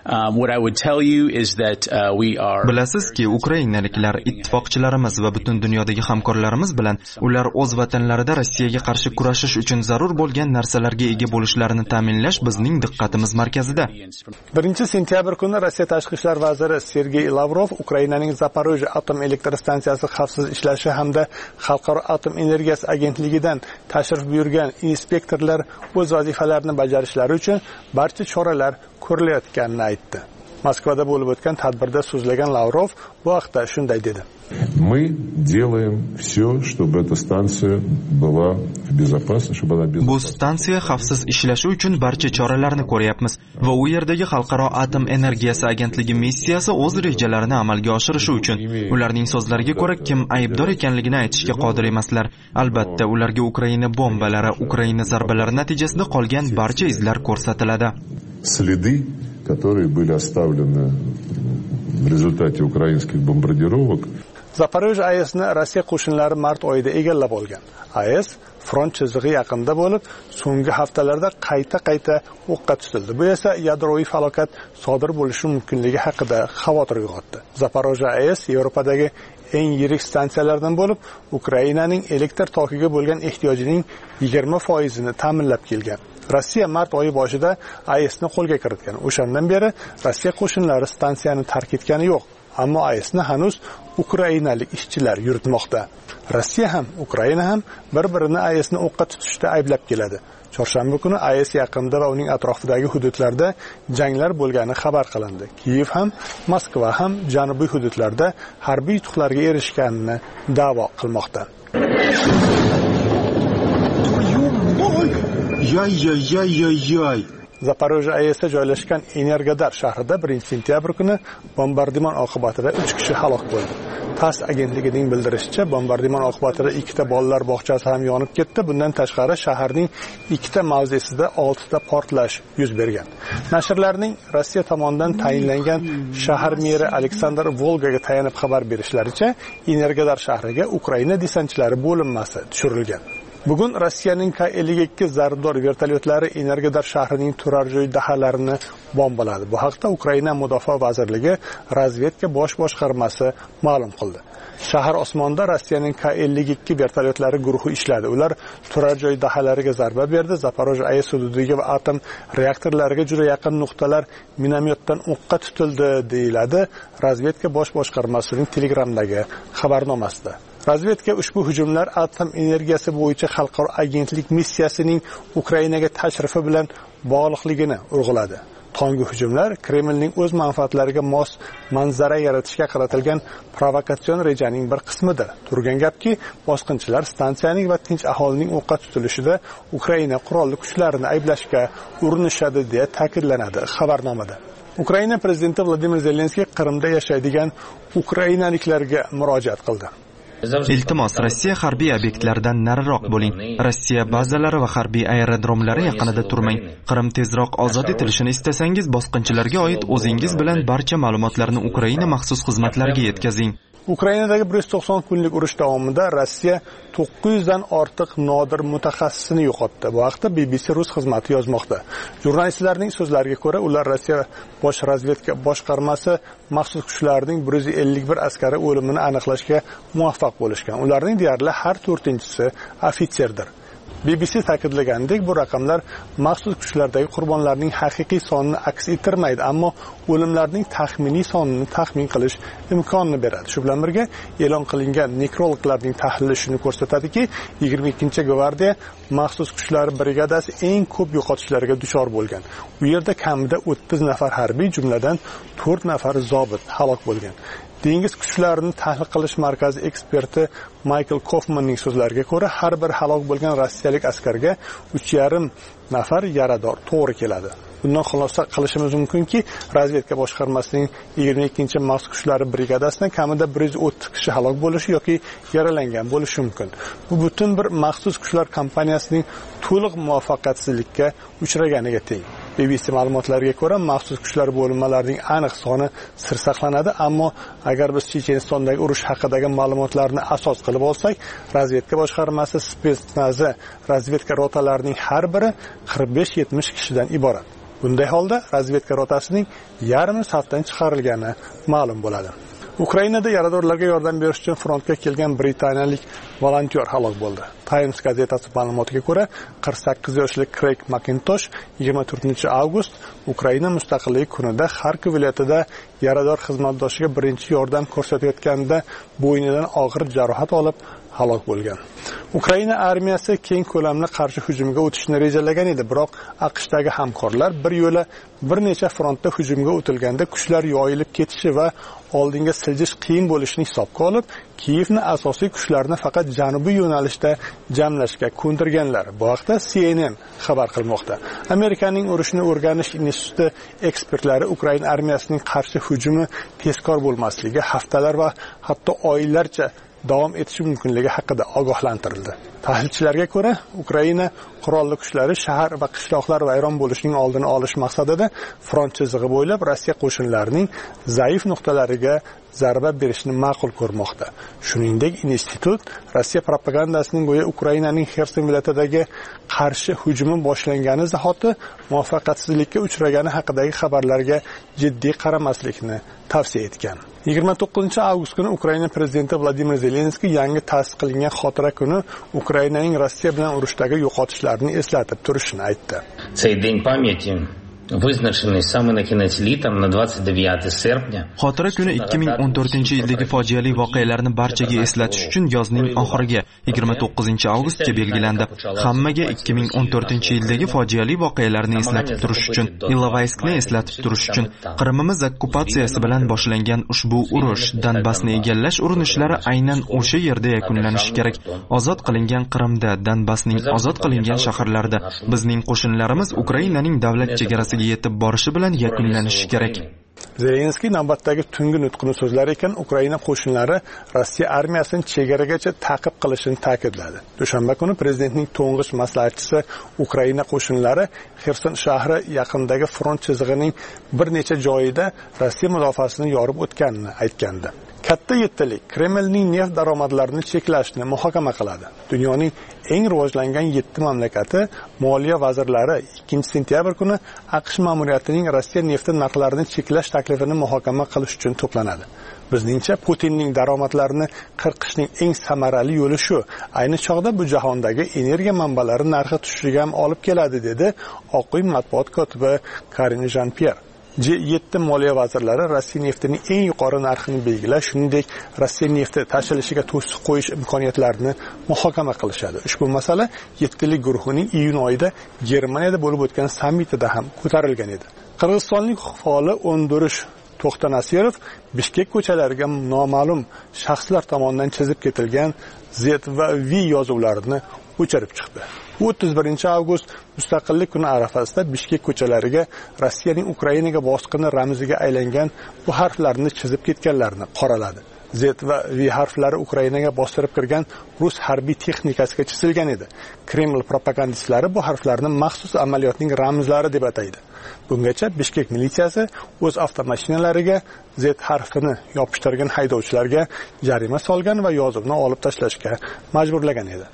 Bilasizki, ukrainaliklar ittifoqchilarimiz va butun dunyodagi hamkorlarimiz bilan ular o'z vatanlarida Rossiyaga qarshi kurashish uchun zarur bo'lgan narsalarga ega bo'lishlarini ta'minlash bizning diqqatimiz markazida. birinchi sentyabr kuni Rossiya tashqi ishlar vaziri Sergey Lavrov Ukrainaning Zaporojye atom elektr stansiyasi xavfsiz ishlashi hamda Xalqaro atom energiyasi agentligidan tashrif buyurgan inspektorlar o'z vazifalarini bajarishlari uchun barcha choralar ko'rilayotganini aytdi. Moskvada bo'lib o'tgan tadbirda so'zlagan Lavrov bu haqda shunday dedi. Мы делаем все, чтобы эта станция была безопасна, чтобы она безопасна. Bu stansiya xavfsiz ishlashi uchun barcha choralarni ko'ryapmiz va u yerdagi Xalqaro atom energiyasi agentligi missiyasi o'z rejalarini amalga oshirishi uchun ularning so'zlariga ko'ra kim aybdor ekanligini aytishga qodir emaslar. Albatta, ularga Ukraina bombalari, Ukraina zarbalari natijasida qolgan barcha izlar ko'rsatiladi. Следы, которые были оставлены в результате украинских бомбардировок. Zaporojye A E S'ni Rossiya qo'shinlari mart oyida egallab olgan. A E S front chizig'i yaqinida bo'lib, so'nggi haftalarda qayta-qayta o'qqa tutildi. Bu esa yadroviy falokat sodir bo'lishi mumkinligi haqida xavotir uyg'otdi. Zaporojye A E S Yevropadagi eng yirik stansiyalardan bo'lib, Ukrainaning elektr tokiga bo'lgan ehtiyojining yigirma foizini ta'minlab kelgan. Rossiya mart oyi boshida A E S'ni qo'lga kiritgan. O'shandan beri Rossiya qo'shinlari stansiyani tark etgani yo'q. Ammo A E S'ni hanuz ukrainalik ishchilar yuritmoqda. Rossiya ham, Ukraina ham bir-birini A E S'ni o'qqa tutishda ayblab keladi. Chorshanba kuni A E S yaqinida va uning atrofidagi hududlarda janglar bo'lgani xabar qilindi. Kiyev ham, Moskva ham janubiy hududlarda harbiy yutuqlarga erishganini da'vo qilmoqda. yoy yoy yoy yoy yoy Zaporojye A E S'da joylashgan Energodar shahrida birinchi sentyabr kuni bombardimon oqibatida uch kishi halok bo'ldi. TASS agentligining bildirishicha, bombardimon oqibatida ikkita bolalar bog'chasi ham yonib ketdi. Bundan tashqari shaharning ikkita mavzesida oltita portlash yuz bergan. Nashrlarning Rossiya tomonidan tayinlangan shahar meri Aleksandr Volgaga tayanib xabar berishlaricha, Energodar shahriga Ukraina desantchilari bo'linmasi tushirilgan. Bugun Rossiyaning K ellik ikki zarbdor vertolyotlari Energodar shahrining turar joy dahalarini bombaladi. Bu haqda Ukraina Mudofaa vazirligi razvedka bosh boshqarmasi ma'lum qildi. Shahar osmonida Rossiyaning K ellik ikki vertolyotlari guruhi ishladi. Ular turar joy dahalariga zarba berdi. Zaporojye A E S hududiga va atom reaktorlariga juda yaqin nuqtalar minomyotdan o'qqa tutildi, deyiladi razvedka bosh boshqarmasining Telegramdagi xabarnomasida. Razvedka ushbu hujumlar atom energiyasi bo'yicha xalqaro agentlik missiyasining Ukrainaga tashrifi bilan bog'liqligini urg'uladi. Tonggi hujumlar Kremlning o'z manfaatlariga mos manzara yaratishga qaratilgan provokatsion rejaning bir qismidir. Turgan gapki, bosqinchilar stansiyaning va tinch aholining o'qqa tutilishida Ukraina qurolli kuchlarini ayblashga urinishadi deya ta'kidlanadi xabarnomada. Ukraina prezidenti Vladimir Zelenskiy Qrimda yashaydigan ukrainaliklarga murojaat qildi. Iltimos, Rossiya harbiy obyektlaridan nariroq bo'ling. Rossiya bazalari va harbiy aerodromlari yaqinida turmang. Qrim tezroq ozod etilishini istasangiz, bosqinchilarga oid o'zingiz bilan barcha ma'lumotlarni Ukraina maxsus xizmatlariga yetkazing. Ukrainadagi bir yuz to'qson kunlik urush davomida Rossiya to'qqiz yuz dan ortiq nodir mutaxassisini yo'qotdi. Bu haqda B B C rus xizmati yozmoqda. Jurnalistlarning so'zlariga ko'ra, ular Rossiya bosh razvedka boshqarmasi maxsus kuchlarining bir yuz ellik bir askari o'limini aniqlashga muvaffaq bo'lishgan. Ularning deyarli har to'rtinchisi ofitserdir. B B C ta'kidlagandek, bu raqamlar maxsus kuchlardagi qurbonlarning haqiqiy sonini aks ettirmaydi, ammo o'limlarning taxminiy sonini taxmin qilish imkonini beradi. Shu bilan birga e'lon qilingan nekrologlarning tahlili shuni ko'rsatadiki, yigirma ikkinchi gvardiya maxsus kuchlari brigadasi eng ko'p yo'qotishlarga duchor bo'lgan. U yerda kamida o'ttiz nafar harbiy, jumladan to'rt nafar zobit halok bo'lgan. Dengiz kuchlarini tahlil qilish markazi eksperti Michael Kaufmanning so'zlariga ko'ra, har bir halok bo'lgan rossiyalik askarga uch yarim nafar yarador to'g'ri keladi. Bundan xulosa qilishimiz mumkinki, razvedka boshqarmasining yigirma ikkinchi maxsus kuchlari brigadasidan kamida bir yuz o'ttiz kishi halok bo'lishi yoki yaralangan bo'lishi mumkin. Bu butun bir maxsus kuchlar kompaniyasining to'liq muvaffaqiyatsizlikka uchraganiga teng. B B C ma'lumotlariga ko'ra, maxsus kuchlar bo'linmalarining aniq soni sir saqlanadi, ammo agar biz Chechenistondagi urush haqidagi ma'lumotlarni asos qilib olsak, razvedka boshqarmasi spetsnazi razvedka rotalarining har biri qirq besh yetmish kishidan iborat. Bunday holda razvedka rotasining yarmi safdan chiqarilgani ma'lum bo'ladi. Ukrainada yaradorlarga yordam berish uchun frontga kelgan britaniyalik volontyor halok bo'ldi. Times gazetasi ma'lumotiga ko'ra, qirq sakkiz yoshli Craig Macintosh yigirma to'rtinchi avgust Ukraina mustaqilligi kunida Xarkov viloyatida yarador xizmatdoshiga birinchi yordam ko'rsatayotganda bo'ynidan og'ir jarohat olib halok bo'lgan. Ukraina armiyasi keng ko'lamli qarshi hujumga o'tishni rejalagan edi, biroq AQShdagi hamkorlar bir yo'la bir necha frontda hujumga o'tilganda kuchlar yoyilib ketishi va oldinga siljish qiyin bo'lishini hisobga olib, Kiyevni asosiy kuchlarni faqat janubiy yo'nalishda jamlashga ko'ndirganlar. Bu haqda C N N xabar qilmoqda. Amerikaning urushni o'rganish instituti ekspertlari Ukraina armiyasining qarshi hujumi tezkor bo'lmasligi, haftalar va hatto oylarcha davom etishi mumkinligi haqida ogohlantirildi. Tahlilchilarga ko'ra, Ukraina qurolli kuchlari shahar va qishloqlar vayron bo'lishining oldini olish maqsadida front chizig'i bo'ylab Rossiya qo'shinlarining zaif nuqtalariga zarba berishni ma'qul ko'rmoqda. Shuningdek, institut Rossiya propagandasining go'yo Ukrainaning Xerson viloyatidagi qarshi hujumi boshlangani zahoti muvaffaqiyatsizlikka uchragani haqidagi xabarlarga jiddiy qaramaslikni tavsiya etgan. yigirma to'qqizinchi avgust kuni Ukraina prezidenti Vladimir Zelenskiy yangi ta'sis qilingan xotira kuni Ukrainaning Rossiya bilan urushdagi yo'qotishlarini eslatib turishini aytdi. Цей день памяти вызначенный самый наконец летом на двадцать девятое серпня. Xotira kuni ikki ming o'n to'rtinchi yildagi fojiali voqealarni barchaga eslatish uchun yozning oxiriga yigirma to'qqizinchi avgustga belgilandi. Hammaga ikki ming o'n to'rtinchi yildagi fojiali voqealarni eslatib turish uchun, Ilovayskni eslatib turish uchun Qrimimiz okkupatsiyasi bilan boshlangan ushbu urush, Donbassni egallash urinishlari aynan o'sha yerda yakunlanishi kerak. Ozod qilingan Qrimda, Donbassning ozod qilingan shaharlarida bizning qo'shinlarimiz Ukrainaning davlat chegarasiga yetib borishi bilan yakunlanishi kerak. Zelenskiy navbatdagi tungi nutqini so'zlar ekan, Ukraina qo'shinlari Rossiya armiyasini chegaragacha ta'qib qilishini ta'kidladi. Dushanba kuni prezidentning to'ng'ich maslahatchisi Ukraina qo'shinlari Xerson shahri yaqinidagi front chizig'ining bir necha joyida Rossiya mudofaasini yorib o'tganini aytgandi. Katta yettilik Kremlning neft daromadlarini cheklashni muhokama qiladi. Dunyoning eng rivojlangan yetti mamlakati moliya vazirlari ikkinchi sentyabr kuni AQSh ma'muriyatining Rossiya nefti narxlarini cheklash taklifini muhokama qilish uchun to'planadi. Bizningcha Putinning daromadlarini qirqishning eng samarali yo'li shu. Ayni chog'da bu jahondagi energiya manbalari narxi tushishiga ham olib keladi, dedi Oq uy matbuot kotibi Karine Jean-Pierre. G yetti moliya vazirlari Rossiya neftining eng yuqori narxini belgilash, shuningdek Rossiya nefti tashilishiga to'siq qo'yish imkoniyatlarini muhokama qilishadi. Ushbu masala yettilik guruhining iyun oyida Germaniyada bo'lib o'tgan sammitida ham ko'tarilgan edi. Qirg'izistonlik faoli O'ndirish To'xtanasirov Bishkek ko'chalariga noma'lum shaxslar tomonidan chizib ketilgan Z va V yozuvlarini o'chirib chiqdi. o'ttiz birinchi avgust Mustaqillik kuni arafasida Bishkek ko'chalariga Rossiyaning Ukrainaga bosqini ramziga aylangan bu harflarni chizib ketganlarni qoraladi. Z va V harflari Ukrainaga bostirib kirgan rus harbiy texnikasiga chizilgan edi. Kreml propagandistlari bu harflarni maxsus amaliyotning ramzlari deb ataydi. Bungacha Bishkek militsiyasi o'z avtomashinalariga Z harfini yopishtirgan haydovchilarga jarima solgan va yozuvni olib tashlashga majburlagan edi.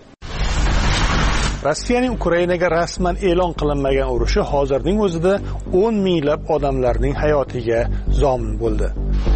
Rossiyaning Ukrainaga rasman e'lon qilinmagan urushi hozirning o'zida o'n minglab odamlarning hayotiga zomin bo'ldi.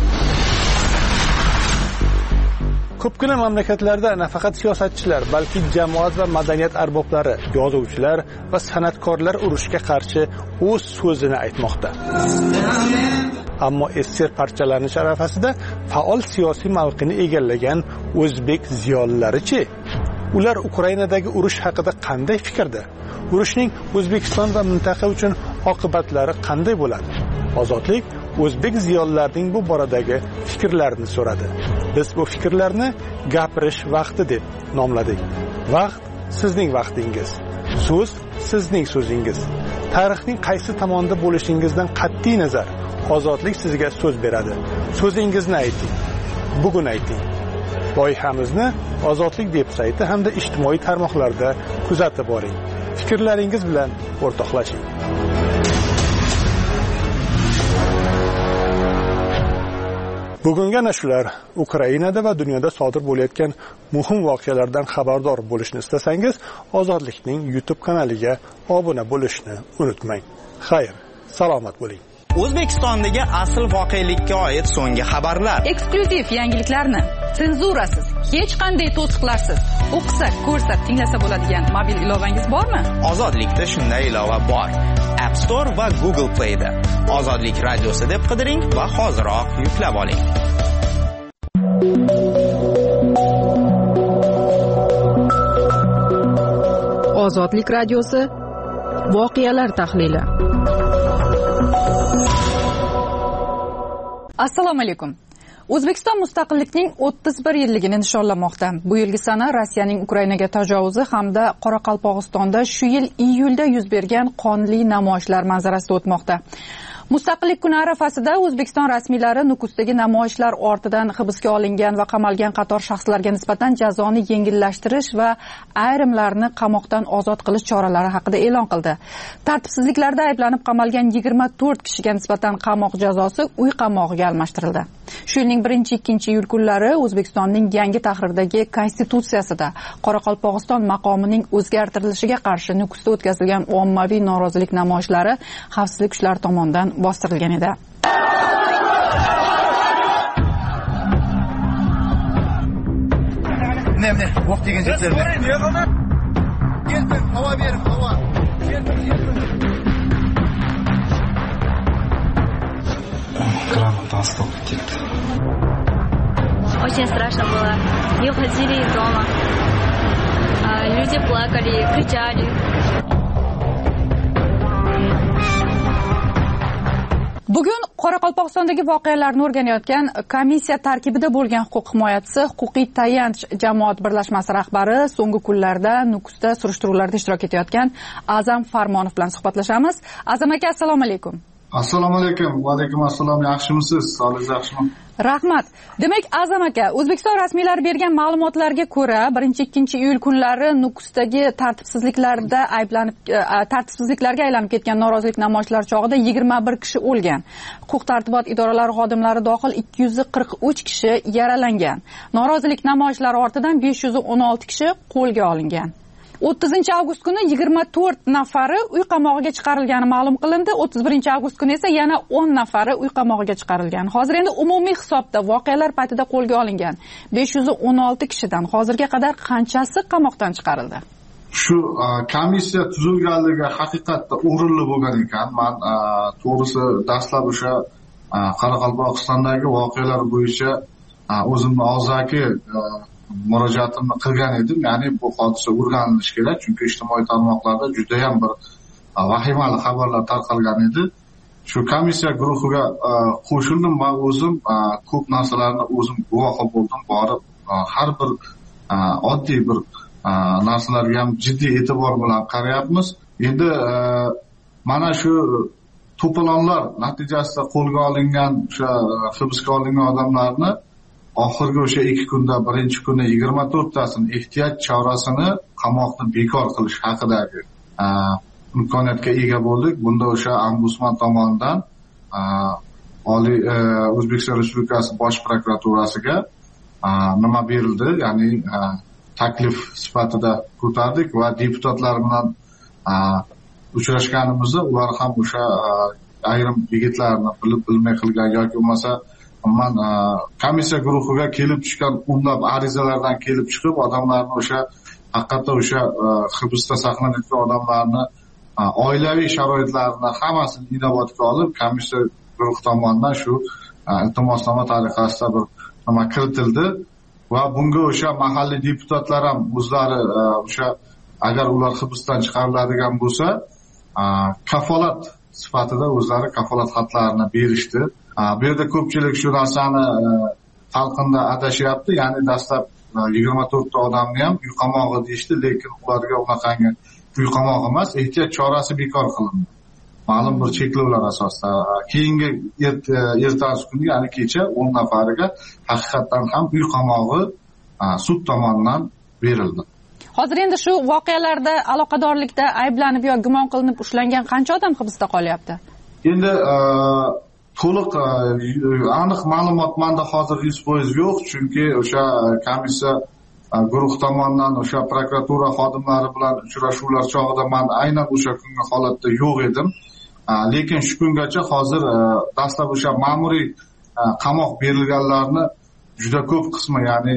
Ko'pgina mamlakatlarda nafaqat siyosatchilar, balki jamoat va madaniyat arboblari, yozuvchilar va san'atkorlar urushga qarshi o'z so'zini aytmoqda. Ammo esser parchalanish arafasida faol siyosiy mavqini egallagan o'zbek ziyolilari-chi? Ular Ukrainadagi urush haqida qanday fikrda? Urushning O'zbekiston va mintaqa uchun oqibatlari qanday bo'ladi? Ozodlik o'zbek ziyolilarining bu boradagi fikrlarini so'radi. Biz bu fikrlarni gapirish vaqti deb nomladik. Vaqt sizning vaqtingiz. So'z sizning so'zingiz. Tarixning qaysi tomonda bo'lishingizdan qat'iy nazar, ozodlik sizga so'z beradi. So'zingizni ayting. Bugun ayting. Loyihamizni Ozodlik veb-sayti hamda ijtimoiy tarmoqlarda kuzatib boring. Fikrlaringiz bilan o'rtoqlashing. Bugungi ana shular. Ukrainada va dunyoda sodir bo'layotgan muhim voqealardan xabardor bo'lishni istasangiz, Ozodlikning YouTube kanaliga obuna bo'lishni unutmang. Xayr, salomat bo'ling. O'zbekistondagi asl voqelikka oid so'nggi xabarlar, eksklyuziv yangiliklarni senzurasiz, hech qanday to'siqlarsiz o'qisa, ko'rsa, tinglasa bo'ladigan mobil ilovangiz bormi? Ozodlikda shunday ilova bor. App Store va Google Play da Ozodlik radiosi deb qidiring va hoziroq yuklab oling. Ozodlik radiosi voqealar tahlili. Assalomu alaykum. O'zbekiston mustaqillikning o'ttiz bir yilligini nishonlamoqda. Bu yilgi sana Rossiyaning Ukrainaga tajovuzi hamda Qoraqalpog'istonda shu yil iyulda yuz bergan qonli namoyishlar manzarasida o'tmoqda. Mustaqillik kuni arafasida O'zbekiston rasmiylari Nukusdagi namoyishlar ortidan hibsga olingan va qamalgan qator shaxslarga nisbatan jazoni yengillashtirish va ayrimlarni qamoqdan ozod qilish choralari haqida e'lon qildi. Tartibsizliklarda ayblanib qamalgan yigirma to'rt kishiga nisbatan qamoq jazosi uy qamog'iga almashtirildi. Shu yilning birinchi ikkinchi iyul kunlari O'zbekistonning yangi tahrirdagi konstitutsiyasida Qoraqalpog'iston maqomining o'zgartirilishiga qarshi Nukusda o'tkazilgan ommaviy norozilik namoyishlari xavfsizlik kuchlari tomonidan bostirilgan edi. Ne ne, o'q degan jetlarni. Keldim, havo berib, havo. Keldim, keldim. грамота осталась где-то. Очень страшно было. Не уходили из дома. Люди плакали, кричали. Bugun Qoraqalpog'istondagi voqealarni o'rganayotgan komissiya tarkibida bo'lgan huquq himoyachisi, huquqiy tayanch jamoat birlashmasi rahbari, so'nggi kunlarda Nukusda surishtiruvlarda ishtirok etayotgan Azam Farmonov bilan suhbatlashamiz. Azam aka, assalomu alaykum. Assalomu alaykum. Va alaykum assalom. Yaxshimisiz? Sog'ligingiz yaxshimi? Rahmat. Demak, Azam aka, O'zbekiston rasmiylari bergan ma'lumotlarga ko'ra, birinchi ikkinchi iyul kunlari Nukusdagi tartibsizliklarda ayblanib tartibsizliklarga aylanib ketgan norozilik namoyishlari chog'ida yigirma bir kishi o'lgan. Huquq tartibot idoralari xodimlari dohil ikki yuz qirq uch kishi yaralangan. Norozilik namoyishlari ortidan besh yuz o'n olti kishi qo'lga olingan. o'ttizinchi avgust kuni yigirma to'rt nafari uy qamog'iga chiqarilgani ma'lum qilindi. o'ttiz birinchi avgust kuni esa yana o'n nafari uy qamog'iga chiqarilgan. Hozir endi umumiy hisobda voqealar paytida qo'lga olingan besh yuz o'n olti kishidan hozirga qadar qanchasi qamoqdan chiqarildi? Shu komissiya tuzilganligi haqiqatda o'rinli bo'lgan ekan. Men to'g'risi dastlab o'sha Qoraqalpog'istondagi voqealar bo'yicha o'zimni og'zaki murojaatimni qilgan edim. Ya'ni bu hodisa o'rganilishi kerak, chunki ijtimoiy tarmoqlarda juda ham bir vahimali xabarlar tarqalgan edi. Shu komissiya guruhiga qo'shildim va o'zim ko'p narsalarni o'zim guvohi bo'ldim. Borib har bir oddiy bir narsalarga ham jiddiy e'tibor bilan qarayapmiz. Endi mana shu to'polonlar natijasida qo'lga olingan, o'sha hibsga olingan odamlarni oxirgi o'sha ikki kunda, birinchi kuni yigirma to'rttasini ehtiyot chorasini qamoqni bekor qilish haqidagi imkoniyatga ega bo'ldik. Bunda o'sha ombudsman tomonidan Oliy O'zbekiston Respublikasi Bosh prokuraturasiga nima berildi, ya'ni taklif sifatida ko'tardik va deputatlar bilan uchrashganimizda ular ham o'sha ayrim yigitlarni bilib bilmay qilgan yoki bo'lmasa man komissiya guruhiga kelib tushgan o'nlab arizalardan kelib chiqib odamlarni o'sha haqiqatda o'sha hibsda saqlanayotgan odamlarni oilaviy sharoitlarini hammasini inobatga olib komissiya guruhi tomonidan shu iltimosnoma tariqasida bir nima kiritildi va bunga o'sha mahalliy deputatlar ham o'zlari o'sha agar ular hibsdan chiqariladigan bo'lsa kafolat sifatida o'zlari kafolat xatlarini berishdi. Bu yerda ko'pchilik shu narsani talqinda adashyapti. Ya'ni dastlab yigirma to'rtta odamni ham uy qamog'i deyishdi, lekin ularga unaqangi uy qamog'i emas, ehtiyot chorasi bekor qilindi. Ma'lum bir cheklovlar asosida. Keyingi ertasi kuni, ya'ni kecha o'n nafariga haqiqatan ham uy qamog'i sud tomonidan berildi. Hozir endi shu voqealarda aloqadorlikda ayblanib yo gumon qilinib ushlangan qancha odam hibsda qolyapti? Endi to'liq aniq ma'lumot menda hozir yuz foiz yo'q, chunki o'sha komissiya guruh tomonidan o'sha prokuratura xodimlari bilan uchrashuvlar chog'ida men aynan o'sha kungi holatda yo'q edim. Lekin shu kungacha hozir dastlab o'sha ma'muriy qamoq berilganlarni juda ko'p qismi, ya'ni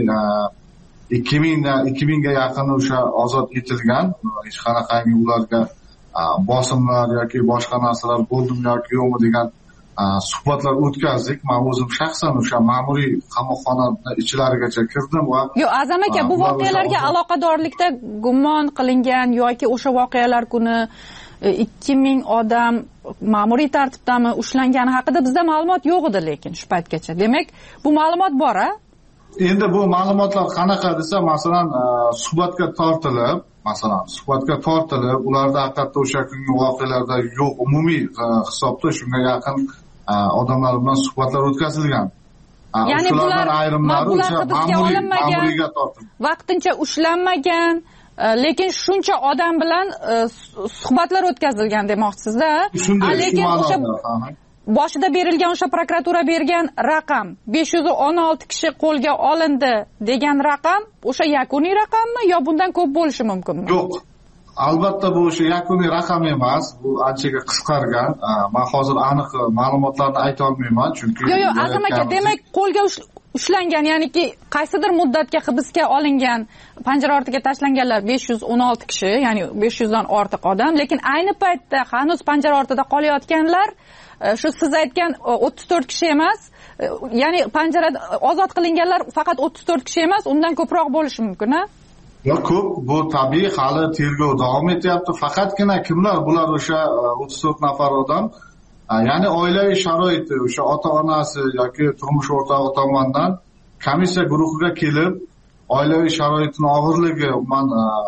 ikki ming ikki mingga yaqini o'sha ozod etilgan. Hech qanaqangi ularga bosimlar yoki boshqa narsalar bo'ldimi yoki yo'qmi degan suhbatlar o'tkazdik. Men o'zim shaxsan o'sha ma'muriy qamoqxonaning ichlarigacha kirdim va yo'q, Azam aka, bu voqealarga aloqadorlikda gumon qilingan yoki o'sha voqealar kuni ikki ming odam ma'muriy tartibdami ushlangani haqida bizda ma'lumot yo'q edi, lekin shu paytgacha. Demak, bu ma'lumot bor-a? Endi bu ma'lumotlar qanaqa desa, masalan, suhbatga tortilib, masalan, suhbatga tortilib, ularda haqiqatda o'sha kungi voqealarda yo'q, umumiy hisobda shunga yaqin odamlar bilan suhbatlar o'tkazilgan. Ya'ni bular ayrimlari o'sha ma'muriyga tortilgan, vaqtincha ushlanmagan, lekin shuncha odam bilan suhbatlar o'tkazilgan demoqchisiz-da. Lekin o'sha boshida berilgan o'sha prokuratura bergan raqam besh yuz o'n olti kishi qo'lga olindi degan raqam o'sha yakuniy raqammi yo bundan ko'p bo'lishi mumkinmi? Yo'q. Albatta bu o'sha yakuniy raqam emas, bu anchaga qisqargan. Men hozir aniq ma'lumotlarni ayta olmayman, chunki Yo'q, yo'q, Azam aka, demak qo'lga ushlangan, ya'niki qaysidir muddatga hibsga olingan, panjara ortiga tashlanganlar besh yuz o'n olti kishi, ya'ni besh yuz dan ortiq odam, lekin ayni paytda hanuz panjara ortida qolayotganlar shu siz aytgan o'ttiz to'rt kishi emas, ya'ni panjarada ozod qilinganlar faqat o'ttiz to'rt kishi emas, undan ko'proq bo'lishi mumkin, a? Yo'q, ko'p, bu tabiiy, hali tergov davom etyapti. Faqatgina kimlar bular o'sha o'ttiz to'rt nafar odam, ya'ni oilaviy sharoiti, o'sha ota-onasi yoki turmush o'rtog'i tomonidan komissiya guruhiga kelib, oilaviy sharoitini og'irligi, umuman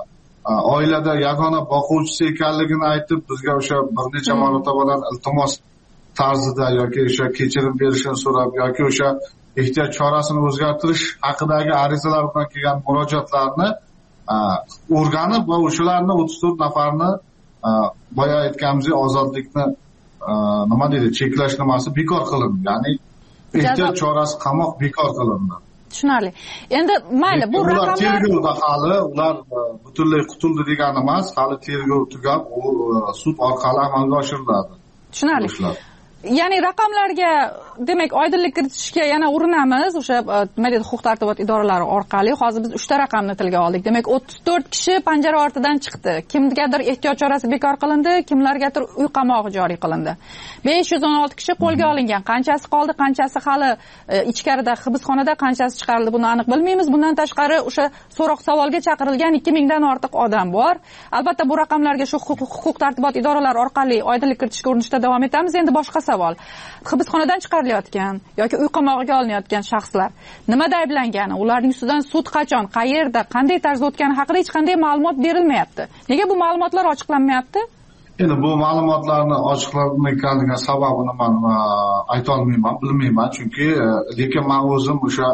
oilada yagona boquvchisi ekanligini aytib, bizga o'sha bir necha marotabadan iltimos tarzida yoki o'sha kechirim berishini so'rab yoki o'sha ehtiyot chorasini o'zgartirish haqidagi arizalar bilan kelgan murojaatlarni o'rganib va o'shalarni o'ttiz to'rt nafarni boya aytganimizdek ozodlikni nima deydi, cheklash nimasi bekor qilindi, ya'ni ehtiyot chorasi qamoq bekor qilindi. Tushunarli. Endi mayli, bu raqamlar tergovda hali ular butunlay qutuldi degani emas, hali tergov tugab, u sud orqali amalga oshiriladi. Tushunarli. Ya'ni raqamlarga demak oydinlik kiritishga yana urinamiz o'sha nima deydi, huquq tartibot idoralari orqali. Hozir biz uchta raqamni tilga oldik. Demak o'ttiz to'rt kishi panjara ortidan chiqdi. Kimgadir ehtiyot chorasi bekor qilindi, kimlargadir uy qamog'i joriy qilindi. besh yuz o'n olti kishi qo'lga olingan. Qanchasi qoldi, qanchasi hali ichkarida hibsxonada, qanchasi chiqarildi, buni aniq bilmaymiz. Bundan tashqari o'sha so'roq savolga chaqirilgan ikki mingdan ortiq odam bor. Albatta bu raqamlarga shu huquq tartibot idoralari orqali oydinlik kiritishga urinishda davom etamiz. Endi boshqa savol. Hibsxonadan chiqarilayotgan yoki uy qamog'iga olinayotgan shaxslar nimada ayblangani, ularning ustidan sud qachon, qayerda, qanday tarzda o'tgani haqida hech qanday ma'lumot berilmayapti. Nega bu ma'lumotlar ochiqlanmayapti? Endi bu ma'lumotlarni ochiqlanmayotganiga sababini men ayta olmayman, bilmayman, chunki lekin men o'zim o'sha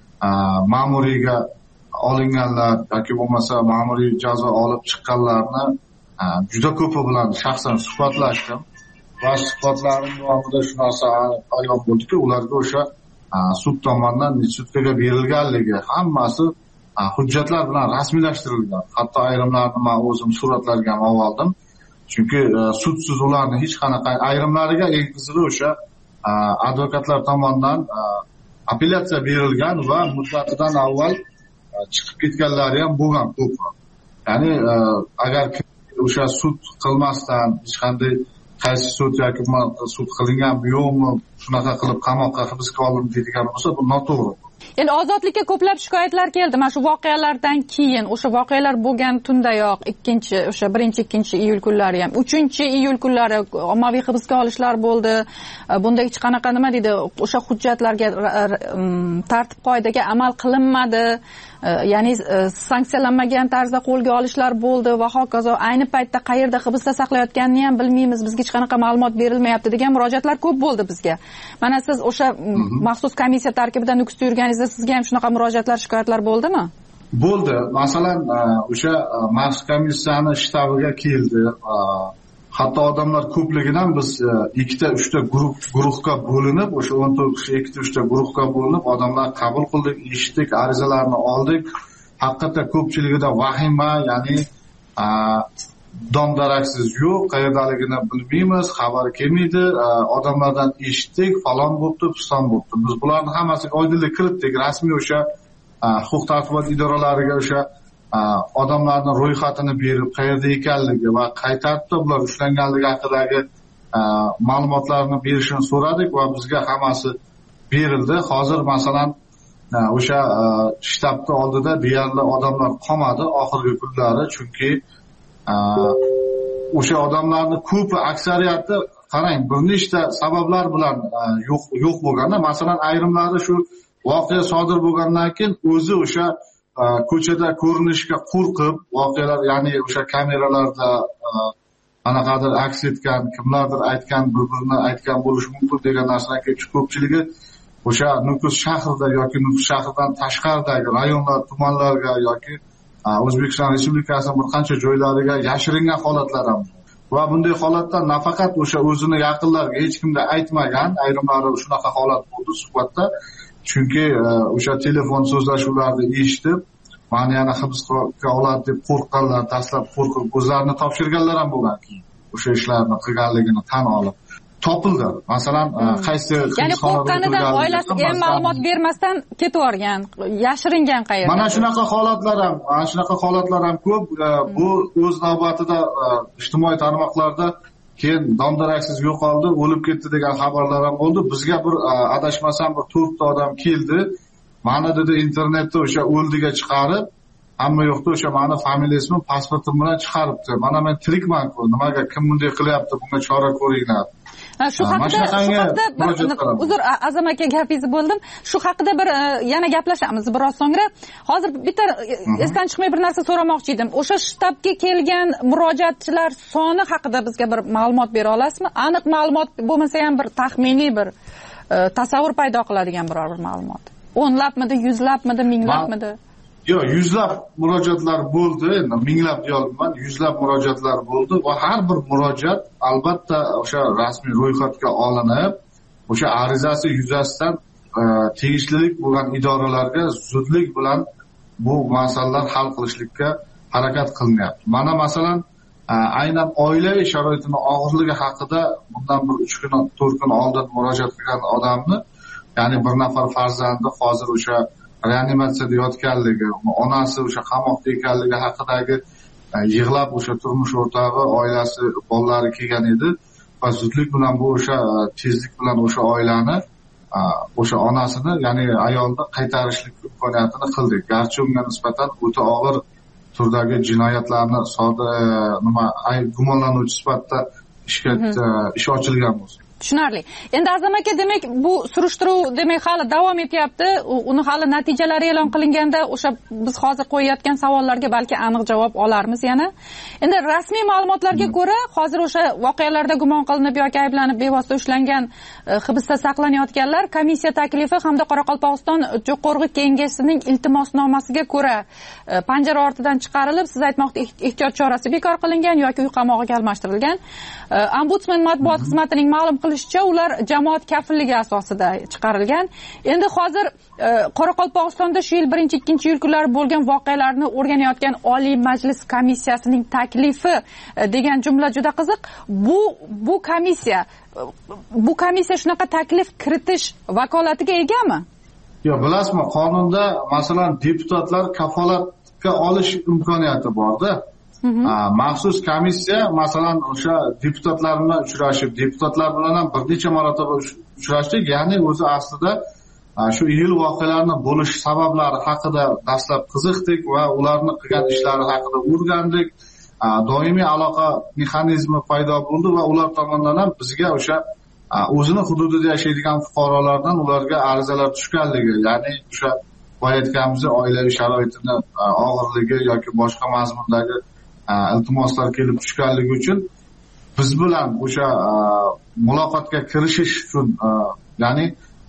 ma'muriyga olinganlar yoki bo'lmasa ma'muriy jazo olib chiqqanlarni juda ko'pi bilan shaxsan suhbatlashdim. Va suhbatlarim davomida shu narsa ayon bo'ldiki, ularga o'sha sud tomonidan sudga berilganligi hammasi hujjatlar bilan rasmiylashtirilgan. Hatto ayrimlarini men o'zim suratlarga ham oldim. Chunki sudsiz ularni hech qanaqa, ayrimlariga eng qizig'i o'sha advokatlar tomonidan apellyatsiya berilgan va muddatidan avval chiqib ketganlari ham bo'lgan ko'p. Ya'ni agar o'sha sud qilmasdan hech qanday qaysi sud yoki sud qilinganmi yo'qmi, shunaqa qilib qamoqqa hibsga olindi deydigan bo'lsa, bu noto'g'ri. Endi ozodlikka ko'plab shikoyatlar keldi. Mana shu voqealardan keyin, o'sha voqealar bo'lgan tundayoq, ikkinchi, o'sha birinchi, ikkinchi iyul kunlari ham, uchinchi iyul kunlari ommaviy hibsga olishlar bo'ldi. Bunda hech qanaqa nima deydi, o'sha hujjatlarga, tartib qoidaga amal qilinmadi. Ya'ni sanksiyalanmagan tarzda qo'lga olishlar bo'ldi va hokazo. Ayni paytda qayerda hibsda saqlayotganini ham bilmaymiz, bizga hech qanaqa ma'lumot berilmayapti degan murojaatlar ko'p bo'ldi bizga. Mana siz o'sha maxsus komissiya tarkibida nukusda yurganingizda sizga ham shunaqa murojaatlar, shikoyatlar bo'ldimi? Bo'ldi. Masalan, o'sha maxsus komissiyani shtabiga keldi. Hatto odamlar ko'pligidan biz ikkita, uchta guruh guruhga bo'linib, o'sha o'n to'rt kishi ikkita, uchta guruhga bo'linib odamlar qabul qildik, eshitdik, arizalarni oldik. Haqiqatda ko'pchiligida vahima, ya'ni dom-daraksiz yo'q, qayerdaligini bilmaymiz, xabar kelmaydi, odamlardan eshitdik, falon bo'pti, piston bo'pti. Biz bularni hammasiga oydinlik kiritdik, rasmiy o'sha huquq tartibot idoralariga o'sha odamlarni ro'yxatini berib, qayerda ekanligi va qay tartibda ular ushlanganligi haqidagi ma'lumotlarni berishini so'radik va bizga hammasi berildi. Hozir masalan o'sha shtabni oldida deyarli odamlar qolmadi oxirgi kunlari, chunki o'sha odamlarning ko'pi, aksariyati qarang, bir nechta sabablar bilan yo'q yo'q bo'lganda, masalan ayrimlari shu voqea sodir bo'lgandan keyin o'zi o'sha ko'chada ko'rinishga qo'rqib, voqealar, ya'ni o'sha kameralarda qanaqadir aks etgan, kimlardir aytgan, bir-birini aytgan bo'lishi mumkin degan narsadan kelib ko'pchiligi o'sha Nukus shahrida yoki Nukus shahridan tashqaridagi rayonlar, tumanlarga yoki O'zbekiston Respublikasining bir qancha joylariga yashiringan holatlar ham. Va bunday holatda nafaqat o'sha o'zini yaqinlariga hech kimga aytmagan, ayrimlari shunaqa holat bo'ldi suhbatda. Chunki o'sha telefon so'zlashuvlarni eshitib, mani yana hibsga oladi deb qo'rqqanlar, dastlab qo'rqib o'zlarini topshirganlar ham bo'lgan, keyin o'sha ishlarni qilganligini tan olib. topildi. Masalan, qaysi ya'ni qo'rqqanidan oilasiga ham ma'lumot bermasdan ketib yuborgan, yashiringan qayerda. Mana shunaqa holatlar ham, mana shunaqa holatlar ham ko'p. Bu o'z navbatida ijtimoiy tarmoqlarda keyin dondaraksiz yo'qoldi, o'lib ketdi degan xabarlar ham bo'ldi. Bizga bir adashmasam bir to'rtta odam keldi. Mana dedi internetda o'sha o'ldiga chiqarib, hamma yo'qda o'sha meni familiyasini, pasportim bilan chiqaribdi. Mana men tirikman-ku, nimaga kim bunday qilyapti, bunga chora ko'ringlar. Shu haqida, shu haqida uzr Azam aka gapingizni bo'ldim. Shu haqida bir yana gaplashamiz biroz so'ngra. Hozir bitta esdan chiqmay bir narsa so'ramoqchi edim. O'sha shtabga kelgan murojaatchilar soni haqida bizga bir ma'lumot bera olasizmi? Aniq ma'lumot bo'lmasa ham bir taxminiy bir tasavvur paydo qiladigan biror bir ma'lumot. o'nlabmidi, yuzlabmidi, minglabmidi? Yo'q, yuzlab murojaatlar bo'ldi, endi minglab deyolmayman, yuzlab murojaatlar bo'ldi va har bir murojaat albatta o'sha rasmiy ro'yxatga olinib, o'sha arizasi yuzasidan tegishlilik bo'lgan idoralarga zudlik bilan bu masalalar hal qilishlikka harakat qilinyapti. Mana masalan, aynan oilaviy sharoitini og'irligi haqida bundan bir uch kun, to'rt kun oldin murojaat qilgan odamni, ya'ni bir nafar farzandi hozir o'sha reanimatsiyada yotganligi, onasi o'sha qamoqda ekanligi haqidagi yig'lab o'sha turmush o'rtog'i, oilasi, bolalari kelgan edi va zudlik bilan bu o'sha tezlik bilan o'sha oilani, o'sha onasini, ya'ni ayolni qaytarishlik imkoniyatini qildik. Garchi unga nisbatan o'ta og'ir turdagi jinoyatlarni sodir nima gumonlanuvchi sifatida ishga ish ochilgan bo'lsa. Tushunarli. Endi Azam aka, demak bu surishtiruv demak hali davom etyapti. Uni hali natijalari e'lon qilinganda o'sha biz hozir qo'yayotgan savollarga balki aniq javob olarmiz yana. Endi rasmiy ma'lumotlarga ko'ra, hozir o'sha voqealarda gumon qilinib yoki ayblanib bevosita ushlangan hibsda saqlanayotganlar komissiya taklifi hamda Qoraqalpog'iston Jo'qorg'i Kengashining iltimosnomasiga ko'ra panjara ortidan chiqarilib, siz aytmoqda ehtiyot chorasi bekor qilingan yoki uy qamog'iga almashtirilgan. Ombudsman matbuot xizmatining ma'lum qilishicha, ular jamoat kafilligi asosida chiqarilgan. Endi hozir Qoraqalpog'istonda shu yil birinchi ikkinchi yil kunlari bo'lgan voqealarni o'rganayotgan Oliy Majlis komissiyasining taklifi degan jumla juda qiziq. Bu bu komissiya bu komissiya shunaqa taklif kiritish vakolatiga egami? Yo'q, bilasizmi, qonunda masalan deputatlar kafolatga olish imkoniyati bor-da. Maxsus komissiya masalan o'sha deputatlar bilan uchrashib, deputatlar bilan ham bir necha marotaba uchrashdik, ya'ni o'zi aslida shu yil voqealarning bo'lish sabablari haqida dastlab qiziqdik va ularni qilgan ishlari haqida o'rgandik. Doimiy aloqa mexanizmi paydo bo'ldi va ular tomonidan ham bizga o'sha o'zini hududida yashaydigan fuqarolardan ularga arizalar tushganligi, ya'ni o'sha aytganimiz oilaviy sharoitini og'irligi yoki boshqa mazmundagi iltimoslar kelib tushganligi uchun biz bilan o'sha muloqotga kirishish uchun, ya'ni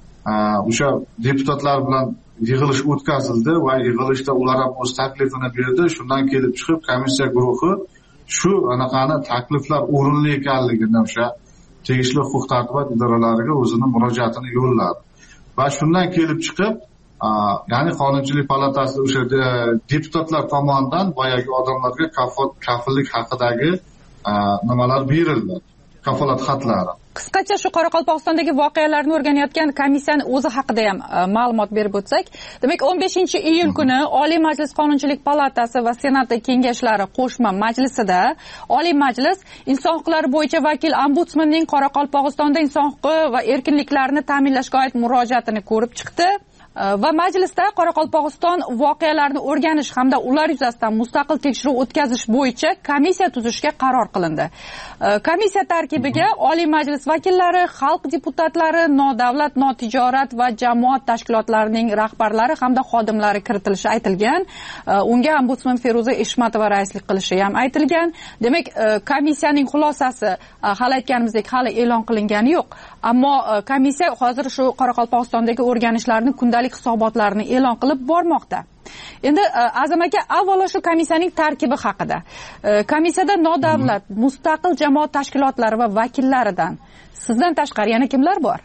o'sha deputatlar bilan yig'ilish o'tkazildi va yig'ilishda ular ham o'z taklifini berdi. Shundan kelib chiqib komissiya guruhi shu anaqani takliflar o'rinli ekanligini o'sha tegishli huquq-tartibot idoralariga o'zini murojaatini yo'lladi. Va shundan kelib chiqib, ya'ni Qonunchilik palatasi o'sha deputatlar tomonidan boyagi odamlarga kafillik haqidagi nimalar berildi, kafolat xatlari. Qisqacha shu Qoraqalpog'istondagi voqealarni o'rganayotgan komissiyani o'zi haqida ham ma'lumot berib o'tsak, demak o'n beshinchi iyul kuni Oliy Majlis Qonunchilik palatasi va Senat kengashlari qo'shma majlisida Oliy Majlis inson huquqlari bo'yicha vakil ombudsmanning Qoraqalpog'istonda inson huquqi va erkinliklarini ta'minlashga oid murojaatini ko'rib chiqdi. Va majlisda Qoraqalpog'iston voqealarini o'rganish hamda ular yuzasidan mustaqil tekshiruv o'tkazish bo'yicha komissiya tuzishga qaror qilindi. Komissiya tarkibiga Oliy Majlis vakillari, xalq deputatlari, nodavlat, notijorat va jamoat tashkilotlarining rahbarlari hamda xodimlari kiritilishi aytilgan. Unga ombudsman Feruza Eshmatova raislik qilishi ham aytilgan. Demak, komissiyaning xulosasi hali aytganimizdek hali e'lon qilingani yo'q. Ammo komissiya hozir shu Qoraqalpog'istondagi o'rganishlarni kundalik hisobotlarini e'lon qilib bormoqda. Endi Azam aka, avvalo shu komissiyaning tarkibi haqida. Komissiyada nodavlat, mustaqil jamoat tashkilotlari va vakillaridan sizdan tashqari yana kimlar bor?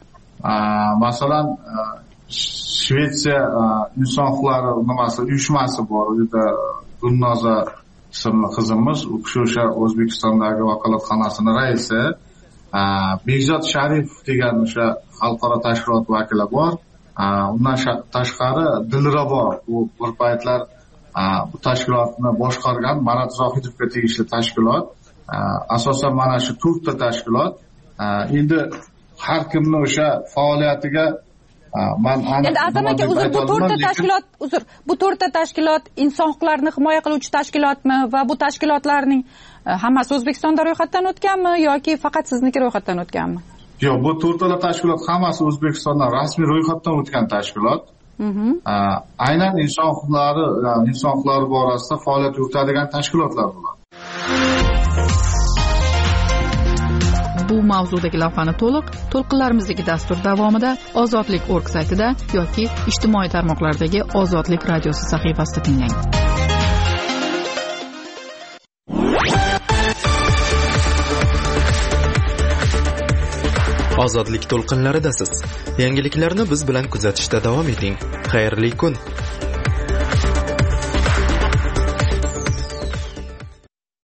Masalan, Shvetsiya inson huquqlari nimasi uyushmasi bor. Unda Gulnoza ismli qizimiz, u kishi o'sha O'zbekistondagi vakolatxonasining raisi. Bekzod Sharipov degan o'sha xalqaro tashkilot vakili bor. Undan tashqari Dilrabo, bu bir paytlar bu tashkilotni boshqargan Marat Zohidovga tegishli tashkilot. Asosan mana shu to'rtta tashkilot endi har kimni o'sha faoliyatiga men endi Azam aka, uzr, bu to'rtta tashkilot, uzr, bu to'rtta tashkilot inson huquqlarini himoya qiluvchi tashkilotmi va bu tashkilotlarning hammasi O'zbekistonda ro'yxatdan o'tganmi yoki faqat sizniki ro'yxatdan o'tganmi? Yo'q, bu to'rttala tashkilot hammasi O'zbekistondan rasmiy ro'yxatdan o'tgan tashkilot. Aynan inson huquqlari, inson huquqlari borasida faoliyat yuritadigan tashkilotlar bular. Bu mavzudagi lavhani to'liq to'lqinlarimizdagi dastur davomida ozodlik nokta org saytida yoki ijtimoiy tarmoqlardagi Ozodlik radiosi sahifasida tinglang. Ozodlik to'lqinlaridasiz. Yangiliklarni biz bilan kuzatishda davom eting. Xayrli kun.